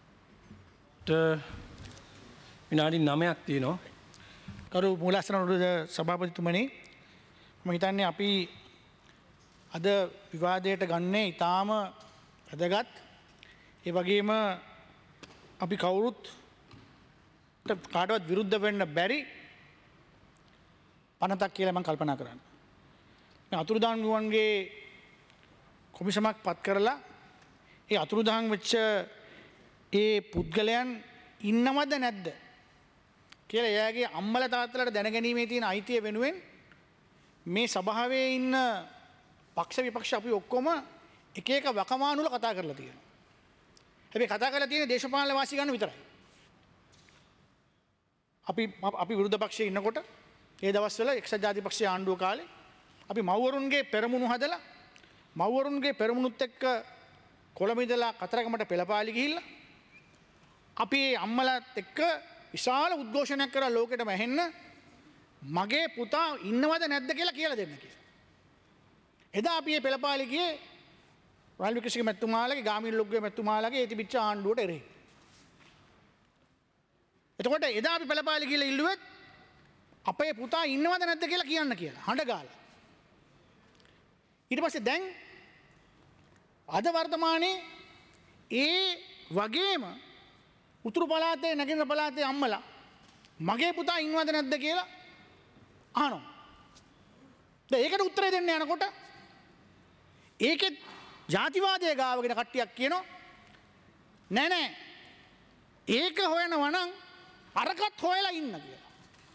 විනාඩි 9ක් තියෙනවා. කරු මූලාසන සභාපතිතුමනි, මම හිතන්නේ අපි අද විවාදයට ගන්නේ ඊටාම වැදගත්. ඒ වගේම අපි කවුරුත් කාටවත් විරුද්ධ වෙන්න බැරි පනතක් කියලා මම කල්පනා කරන්නේ. මේ අතුරුදහන් වුවන්ගේ කොමිසමක් පත් කරලා ඒ අතුරුදහන් වෙච්ච ඒ පුද්ගලයන් ඉන්නවද නැද්ද කියලා එයාගේ අම්මලා තාත්තලාට දැනගැනීමේ තියෙන අයිතිය වෙනුවෙන් මේ සභාවේ ඉන්න පක්ෂ විපක්ෂ අපි ඔක්කොම එක එක වකවානු වල කතා කරලා තියෙනවා. හැබැයි කතා කරලා තියෙන දේශපාලන වාසි ගන්න විතරයි. අපි විරුද්ධ පක්ෂයේ ඉන්නකොට ඒ දවස්වල එක්සත් ජාතිපක්ෂයේ ආණ්ඩුව කාලේ අපි මව්වරුන්ගේ පෙරමුණු හදලා මව්වරුන්ගේ පෙරමුණුත් එක්ක කොළඹ ඉඳලා කතරගමට පෙළපාලි ගිහිල්ලා අපි අම්මලාත් එක්ක විශාල උද්ඝෝෂණයක් කරලා ලෝකෙටම ඇහෙන්න මගේ පුතා ඉන්නවද නැද්ද කියලා දෙන්න කියලා. එදා අපි මේ පෙළපාලි ගියේ රනිල් වික්‍රමසිංහ මැතිතුමාලගේ ගාමිණී ලොග්ගේ මැතිතුමාලගේ ඒ තිබිච්ච ආණ්ඩුවට එරෙහි. එතකොට එදා අපි පෙළපාලි ගිහලා ඉල්ලුවෙත් අපේ පුතා ඉන්නවද නැද්ද කියලා කියන්න කියලා හඬ ගාලා. ඊට පස්සේ දැන් අද වර්තමානයේ ඒ වගේම උතුරු පළාතේ නැගෙනහිර පළාතේ අම්මලා මගේ පුතා ඉන්නවද නැද්ද කියලා අහනවා. දැන් ඒකට උත්තරය දෙන්න යනකොට ඒකෙත් ජාතිවාදයේ ගාවගෙන කට්ටියක් කියනවා නෑ ඒක හොයනවා නම් අරකට හොයලා ඉන්න කියලා.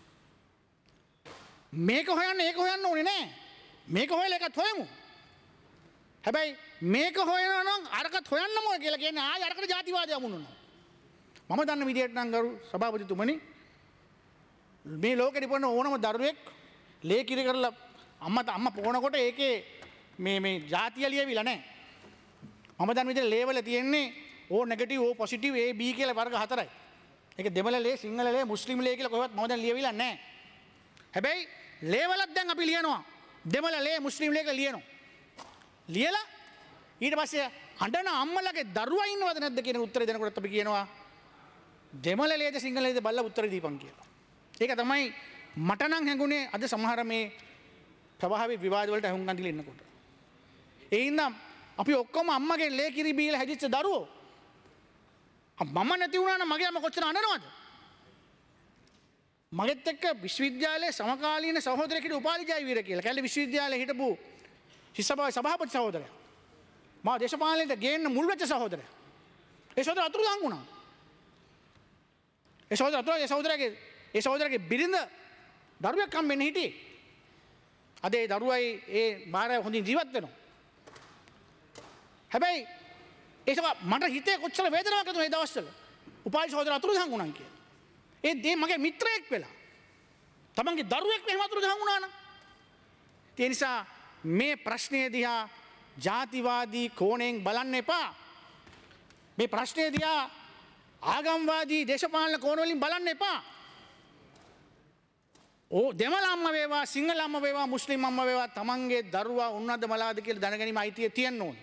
මේක හොයන්න ඒක හොයන්න ඕනේ නෑ. මේක හොයලා එකත් හොයමු. හැබැයි මේක හොයනවා නම් අරකට හොයන්නම ඕනේ කියලා කියන්නේ ආයෙ අරකට ජාතිවාදය අමුණනවා. මම දන්න විදිහට නම් ගරු සභාපතිතුමනි මේ ලෝකෙ ඉපන්න ඕනම දරුවෙක් ලේ කිරි කරලා අම්මා පොනකොට ඒකේ මේ ජාතිය ලියවිලා නැහැ. මම දන්න විදිහට ලේ වල තියෙන්නේ O negative O positive A B කියලා වර්ග හතරයි. ඒක දෙමළ ලේ, සිංහල ලේ, මුස්ලිම් ලේ කියලා කොහෙවත් මම දැන් ලියවිලා නැහැ. හැබැයි ලේ වලත් දැන් අපි ලියනවා. දෙමළ ලේ, මුස්ලිම් ලේ කියලා ලියනවා. ලියලා ඊට පස්සේ අඬන අම්මලගේ දරුවා ඉන්නවද නැද්ද කියන උත්තරය දෙනකොට අපි කියනවා දෙමළ ලේද සිංහල ලේද බලලා උත්තර දීපන් කියලා. ඒක තමයි මට නම් හැඟුණේ අද සමහර මේ ප්‍රවාහී විවාද වලට අහුම්කම් දීලා ඉන්නකොට. ඒ ඉඳන් අපි ඔක්කොම අම්මගේ ලේ කිරි බීලා හැදිච්ච දරුවෝ. මම නැති වුණා නම් මගේ අම්මා කොච්චර අඬනවද? මගෙත් එක්ක විශ්වවිද්‍යාලයේ සමකාලීන සහෝදරයෙක් හිටපු උපාලි ජයවීර කියලා. කැලේ විශ්වවිද්‍යාලයේ හිටපු සභාපති සහෝදරයා. මා දේශපාලනයට ගේන්න මුල් වෙච්ච සහෝදරයා. ඒ සහෝදර අතුරුදහන් වුණා. ඒ සහෝදරගේ බිරිඳ දරුවෙක් හම්බෙන්න හිටියේ. අද ඒ දරුවයි ඒ බාරය හොඳින් ජීවත් වෙනවා. හැබැයි ඒක මට හිතේ කොච්චර වේදනාවක් ඇති වුණා ඒ දවස්වල. උපාලි සහෝදර අතුරුදහන් වුණා කියලා. ඒ මගේ මිත්‍රයෙක් වෙලා. තමන්ගේ දරුවෙක් මෙහෙම අතුරුදහන් වුණා නම්. ඒ නිසා මේ ප්‍රශ්නය දිහා ජාතිවාදී කෝණයෙන් බලන්න එපා. මේ ප්‍රශ්නය දිහා ආගම්වාදී දේශපාලන කෝණවලින් බලන්න එපා. දෙමළ අම්ම වේවා සිංහල අම්ම වේවා මුස්ලිම් අම්ම වේවා තමන්ගේ දරුවා උන්නද මලාද කියලා දැනගැනීම අයිතිය තියෙන්න ඕනේ.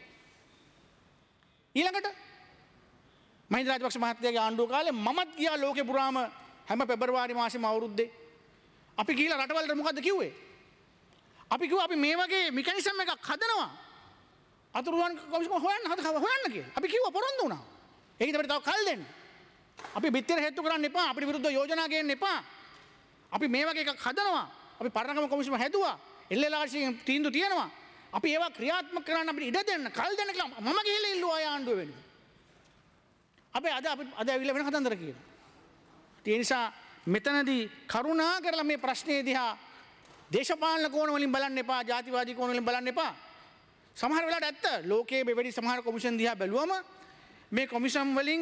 ඊළඟට මහින්ද රාජපක්ෂ මහත්තයාගේ ආණ්ඩුව කාලේ මමත් ගියා ලෝකේ පුරාම හැම පෙබරවාරි මාසෙම අවුරුද්දේ අපි ගිහිලා රටවලට මොකද්ද කිව්වේ? අපි කිව්වා අපි මේ වගේ මෙකැනිසම් එකක් හදනවා. අතුරුදන් කොමිසම හොයන්න කියලා. අපි කිව්වා පොරොන්දු වුණා. ඒකද අපිට තව කල් දෙන්න. අපි බිත්තර හේතු කරන්න එපා. අපිට විරුද්ධව යෝජනා ගේන්න එපා. අපි මේ වගේ එකක් හදනවා. අපි පරණගම කොමිසම හැදුවා. එල්එල්ආර්සීගෙන් තීන්දුව තියෙනවා. අපි ඒවා ක්‍රියාත්මක කරන්න අපිට ඉඩ දෙන්න කල් දෙන්න කියලා මම ගිහිල්ලා ඉල්ලුවා ආය ආණ්ඩුව වෙනුවෙන්. අපි අද ඇවිල්ලා වෙන කතන්දර කියනවා. ඒ නිසා මෙතනදී කරුණා කරලා මේ ප්‍රශ්නේ දිහා දේශපාලන කෝණ වලින් බලන්න එපා, ජාතිවාදී කෝණ වලින් බලන්න එපා. සමහර වෙලාවට ඇත්ත ලෝකයේ මෙවැනි සමහර කොමිෂන් දිහා බැලුවම මේ කොමිෂන් වලින්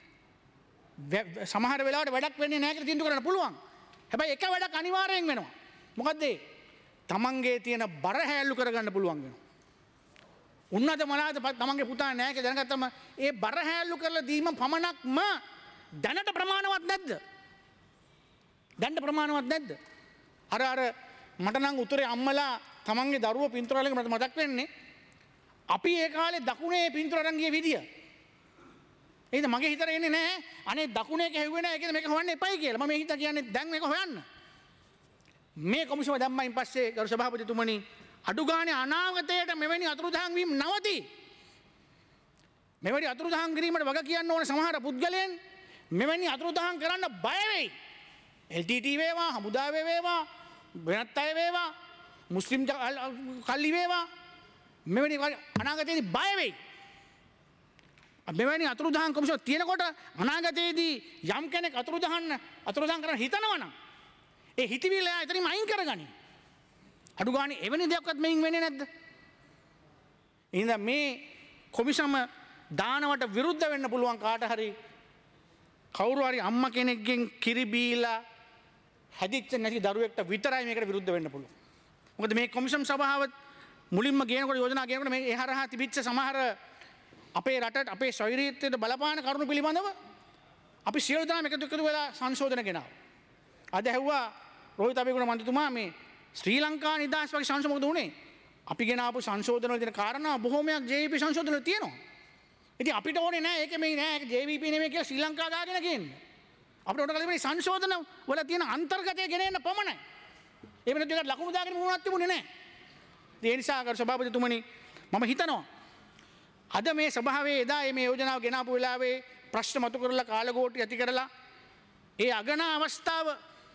සමහර වෙලාවට වැඩක් වෙන්නේ නැහැ කියලා තීන්දුව කරන්න පුළුවන්. හැබැයි එක වැඩක් අනිවාර්යෙන් වෙනවා. මොකද්ද ඒ? තමන්ගේ තියෙන බර හැල්ලු කරගන්න පුළුවන් වෙනවා. උන්නත මලාද තමන්ගේ පුතා නැහැ කියලා දැනගත්තම ඒ බර හැල්ලු කරලා දීම පමණක්ම දැනට ප්‍රමාණවත් නැද්ද? දැනට ප්‍රමාණවත් නැද්ද? අර මට නම් උතුරේ අම්මලා තමන්ගේ දරුවෝ පින්තූර වලින් මට මතක් වෙන්නේ අපි ඒ කාලේ දකුණේ පින්තූර අරන් ගිය විදිය. ඒද මගේ හිතට එන්නේ නැහැ අනේ දකුණේ කැහුවේ නැහැ ඒකද මේක හොයන්න එපයි කියලා. මම හිතා කියන්නේ දැන් මේක හොයන්න. මේ කොමිසම දැම්මයින් පස්සේ ගරු සභාපතිතුමනි අඩු ගානේ අනාගතයට මෙවැනි අතුරුදහන් වීම නවති. මෙවැනි අතුරුදහන් කිරීමට වග කියන්න ඕන සමහර පුද්ගලයන් මෙවැනි අතුරුදහන් කරන්න බය වෙයි. LTT වේවා, හමුදාවේ වේවා, වෙනත් අය වේවා, මුස්ලිම් කල්ලි වේවා මෙවැනි අනාගතයේදී බය වෙයි. මෙවැනි අතුරුදහන් කොමිසම තියෙනකොට අනාගතයේදී යම් කෙනෙක් අතුරුදහන් කරන්න හිතනවා නම් ඒ හිතවිල්ල එතනින්ම අයින් කරගනි. අඩු ගානේ එවැනි දෙයක්වත් මෙයින් වෙන්නේ නැද්ද? එහෙනම් මේ කොමිසම දානවට විරුද්ධ වෙන්න පුළුවන් කාට හරි කවුරු හරි අම්මා කෙනෙක්ගෙන් කිරි බීලා හැදිච්ච නැති දරුවෙක්ට විතරයි මේකට විරුද්ධ වෙන්න පුළුවන්. මොකද මේ කොමිසම් සභාව මුලින්ම ගේනකොට යෝජනා ගේනකොට මේ හරහා තිබිච්ච සමහර අපේ රටට අපේ ශෛරීත්වයට බලපාන කරුණු පිළිබඳව අපි සියලු දෙනාම එකතු වෙලා සංශෝධන ගෙනාවා. අද ඇහුවා රෝහිත අබේගුණ මන්ත්‍රීතුමා මේ ශ්‍රී ලංකා නිදහස් වගේ සංශෝධන මොකද උනේ? අපි ගෙනාවු සංශෝධන වල තියෙන කාරණා බොහෝමයක් JVP සංශෝධන වල තියෙනවා. ඉතින් අපිට ඕනේ නෑ ඒකේ මේ නෑ ඒක JVP නෙමෙයි කියලා ශ්‍රී ලංකා දාගෙන ගේන්න. අපිට උඩ කලින් සංශෝධන වල තියෙන අන්තර්ගතය ගෙනෙන්න පමණයි. ඒ වෙනත් ඒකට ලකුණු දාගෙන මොනවත් තිබුණේ නෑ. ඒ නිසා ගරු සභාපතිතුමනි මම හිතනවා අද මේ සභාවේ එදා මේ යෝජනාව ගෙනාපු වෙලාවේ ප්‍රශ්න මතු කරලා කාලගෝටි ඇති කරලා ඒ අගනා අවස්ථාව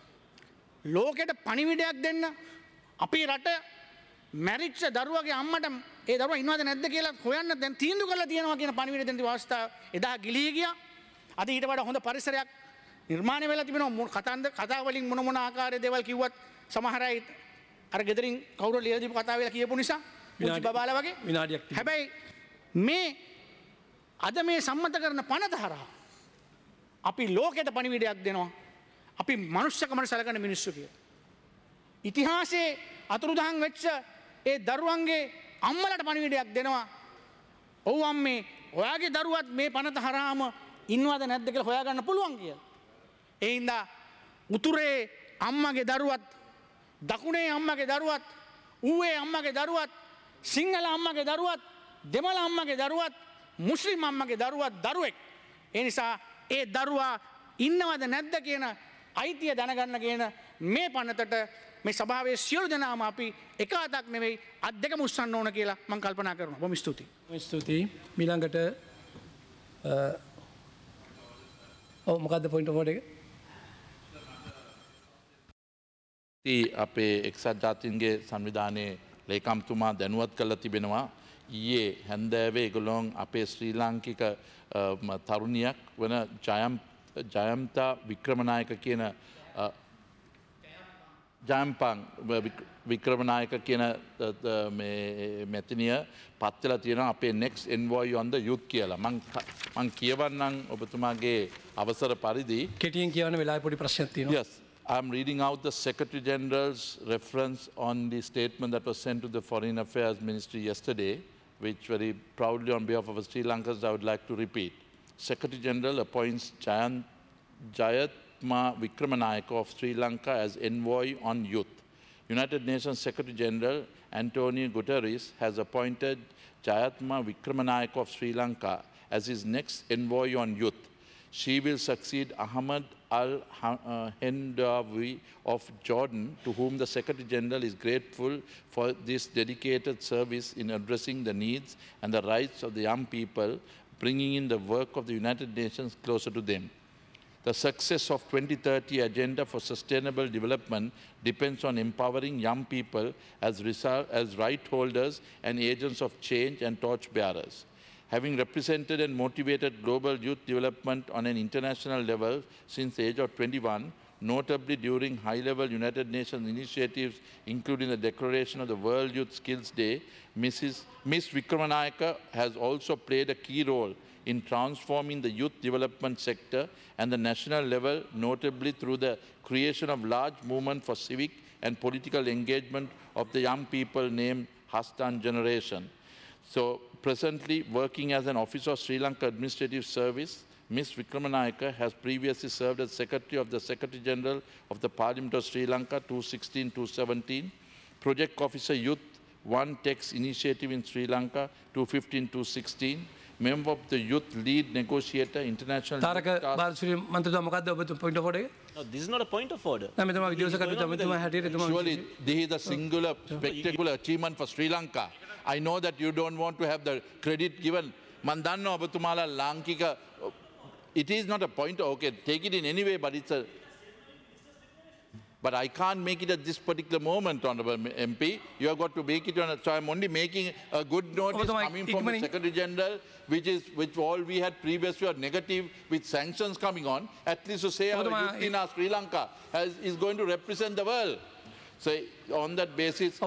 ලෝකෙට පණිවිඩයක් දෙන්න අපේ රට මැරිච්ච දරුවගේ අම්මට ඒ දරුවා ඉන්නවද නැද්ද කියලා හොයන්න දැන් තීන්දුව කරලා තියෙනවා කියන පණිවිඩය දෙන අවස්ථාව එදා ගිලී ගියා. අද ඊට වඩා හොඳ පරිසරයක් නිර්මාණය වෙලා තිබෙනවා. කතා වලින් මොන ආකාරයේ දේවල් කිව්වත් සමහර අය අර ගෙදරින් කවුරු ලියලා දීපු කතාව කියලා කියපු නිසා පුංචි බබාලා වගේ විනාඩියක් හැබැයි මේ අද මේ සම්මත කරන පනත හරහා අපි ලෝකෙට පණිවිඩයක් දෙනවා. අපි මනුෂ්‍යකමට සලකන මිනිස්සු කියලා. ඉතිහාසයේ අතුරුදහන් වෙච්ච ඒ දරුවන්ගේ අම්මලට පණිවිඩයක් දෙනවා. ඔව් අම්මේ ඔයාගේ දරුවත් මේ පනත හරහාම ඉන්නවද නැද්ද කියලා හොයාගන්න පුළුවන් කියලා. ඒ හින්දා උතුරේ අම්මගේ දරුවත් දකුණේ අම්මගේ දරුවත් ඌවේ අම්මගේ දරුවත් සිංහල අම්මගේ දරුවත් දෙමළ අම්මගේ දරුවත් මුස්ලිම් අම්මගේ දරුවත් දරුවෙක්. ඒ නිසා ඒ දරුවා ඉන්නවද නැද්ද කියන අයිතිය දැනගන්න කියන මේ පනතට මේ සභාවේ සියලු දෙනාම අපි එක අතක් නෙවෙයි අත් දෙකම උස්සන්න ඕන කියලා මම කල්පනා කරනවා. බොහොම ස්තුතියි. ස්තුතියි. ඊළඟට මොකද්ද පොයින්ට් ඔෆ් ඕඩර් එක? අපේ එක්සත් ජාතීන්ගේ සංවිධානයේ ලේකම්තුමා දැනුවත් කරලා තිබෙනවා ඊයේ හැන්දෑවේ ඒගොල්ලෝ අපේ ශ්‍රී ලාංකික තරුණියක් වන ජයම්තා වික්‍රමනායක කියන ජයම්පන් වික්‍රමනායක කියන මැතිනිය පත්වෙලා තියෙනවා අපේ next envoy on the youth කියලා. මං කියවන්නම් ඔබතුමාගේ අවසර පරිදි. කෙටියෙන් කියවන්න වෙලාවේ පොඩි ප්‍රශ්නයක් තියෙනවා. Yes. I'm reading out the Secretary General's reference on the statement that was sent to the Foreign Affairs Ministry yesterday, which very proudly on behalf of Sri Lankans I would like to repeat. Secretary General appoints Jayatma Vikramanayake of Sri Lanka as envoy on youth. United Nations Secretary General Antonio Guterres has appointed Jayatma Vikramanayake of Sri Lanka as his next envoy on youth. She will succeed Ahmad al-Hendawi of Jordan, to whom the Secretary General is grateful for this dedicated service in addressing the needs and the rights of the young people, bringing in the work of the United Nations closer to them. The success of 2030 Agenda for Sustainable Development depends on empowering young people as right holders and agents of change and torch bearers. Having represented and motivated global youth development on an international level since the age of 21, notably during high-level United Nations initiatives, including the declaration of the World Youth Skills Day, Ms. Vikramanayake has also played a key role in transforming the youth development sector and the national level, notably through the creation of large movement for civic and political engagement of the young people named Hastan Generation. So, presently working as an officer of Sri Lanka Administrative Service, Ms. Vikramanayake has previously served as Secretary of the Secretary General of the Parliament of Sri Lanka 2016-2017, Project Officer Youth One Text Initiative in Sri Lanka 2015-2016, member of the Youth Lead Negotiator International තාරක බාලසූරිය මන්ත්‍රීතුමා මොකද්ද ඔබ point of order එක? No, this is not a point of order. නෑ මෙතුමා විද්‍යාසකතුමා හැටියට එතුමා Surely, this is a singular spectacular achievement for Sri Lanka. I know that you don't want to have the credit given. Man danna obatumala Lankika. It is not a point. Okay, take it in any way, but it's a. But I can't make it at this particular moment, Honourable MP. You have got to make it on a. So I'm only making a good notice coming from the Secretary General, which all we had previously were negative with sanctions coming on. At least to say our youth in Sri Lanka is going to represent the world. So on that basis,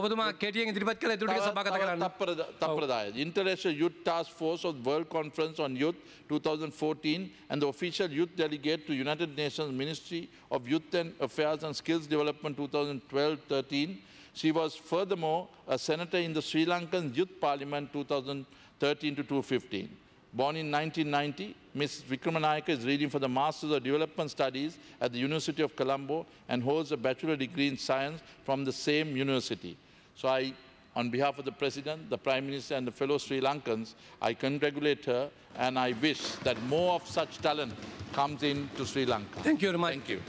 International Youth Task Force of World Conference on Youth 2014 and the official youth delegate to United Nations Ministry of Youth and Affairs and Skills Development 2012-13. She was furthermore a senator in the Sri Lankan Youth Parliament 2013-2015. Born in 1990, Ms. Vikramanayake is reading for the Masters of Development Studies at the University of Colombo and holds a bachelor degree in science from the same university. So I, on behalf of the President, the Prime Minister and the fellow Sri Lankans, I congratulate her and I wish that more of such talent comes into Sri Lanka. Thank you very much. Thank you.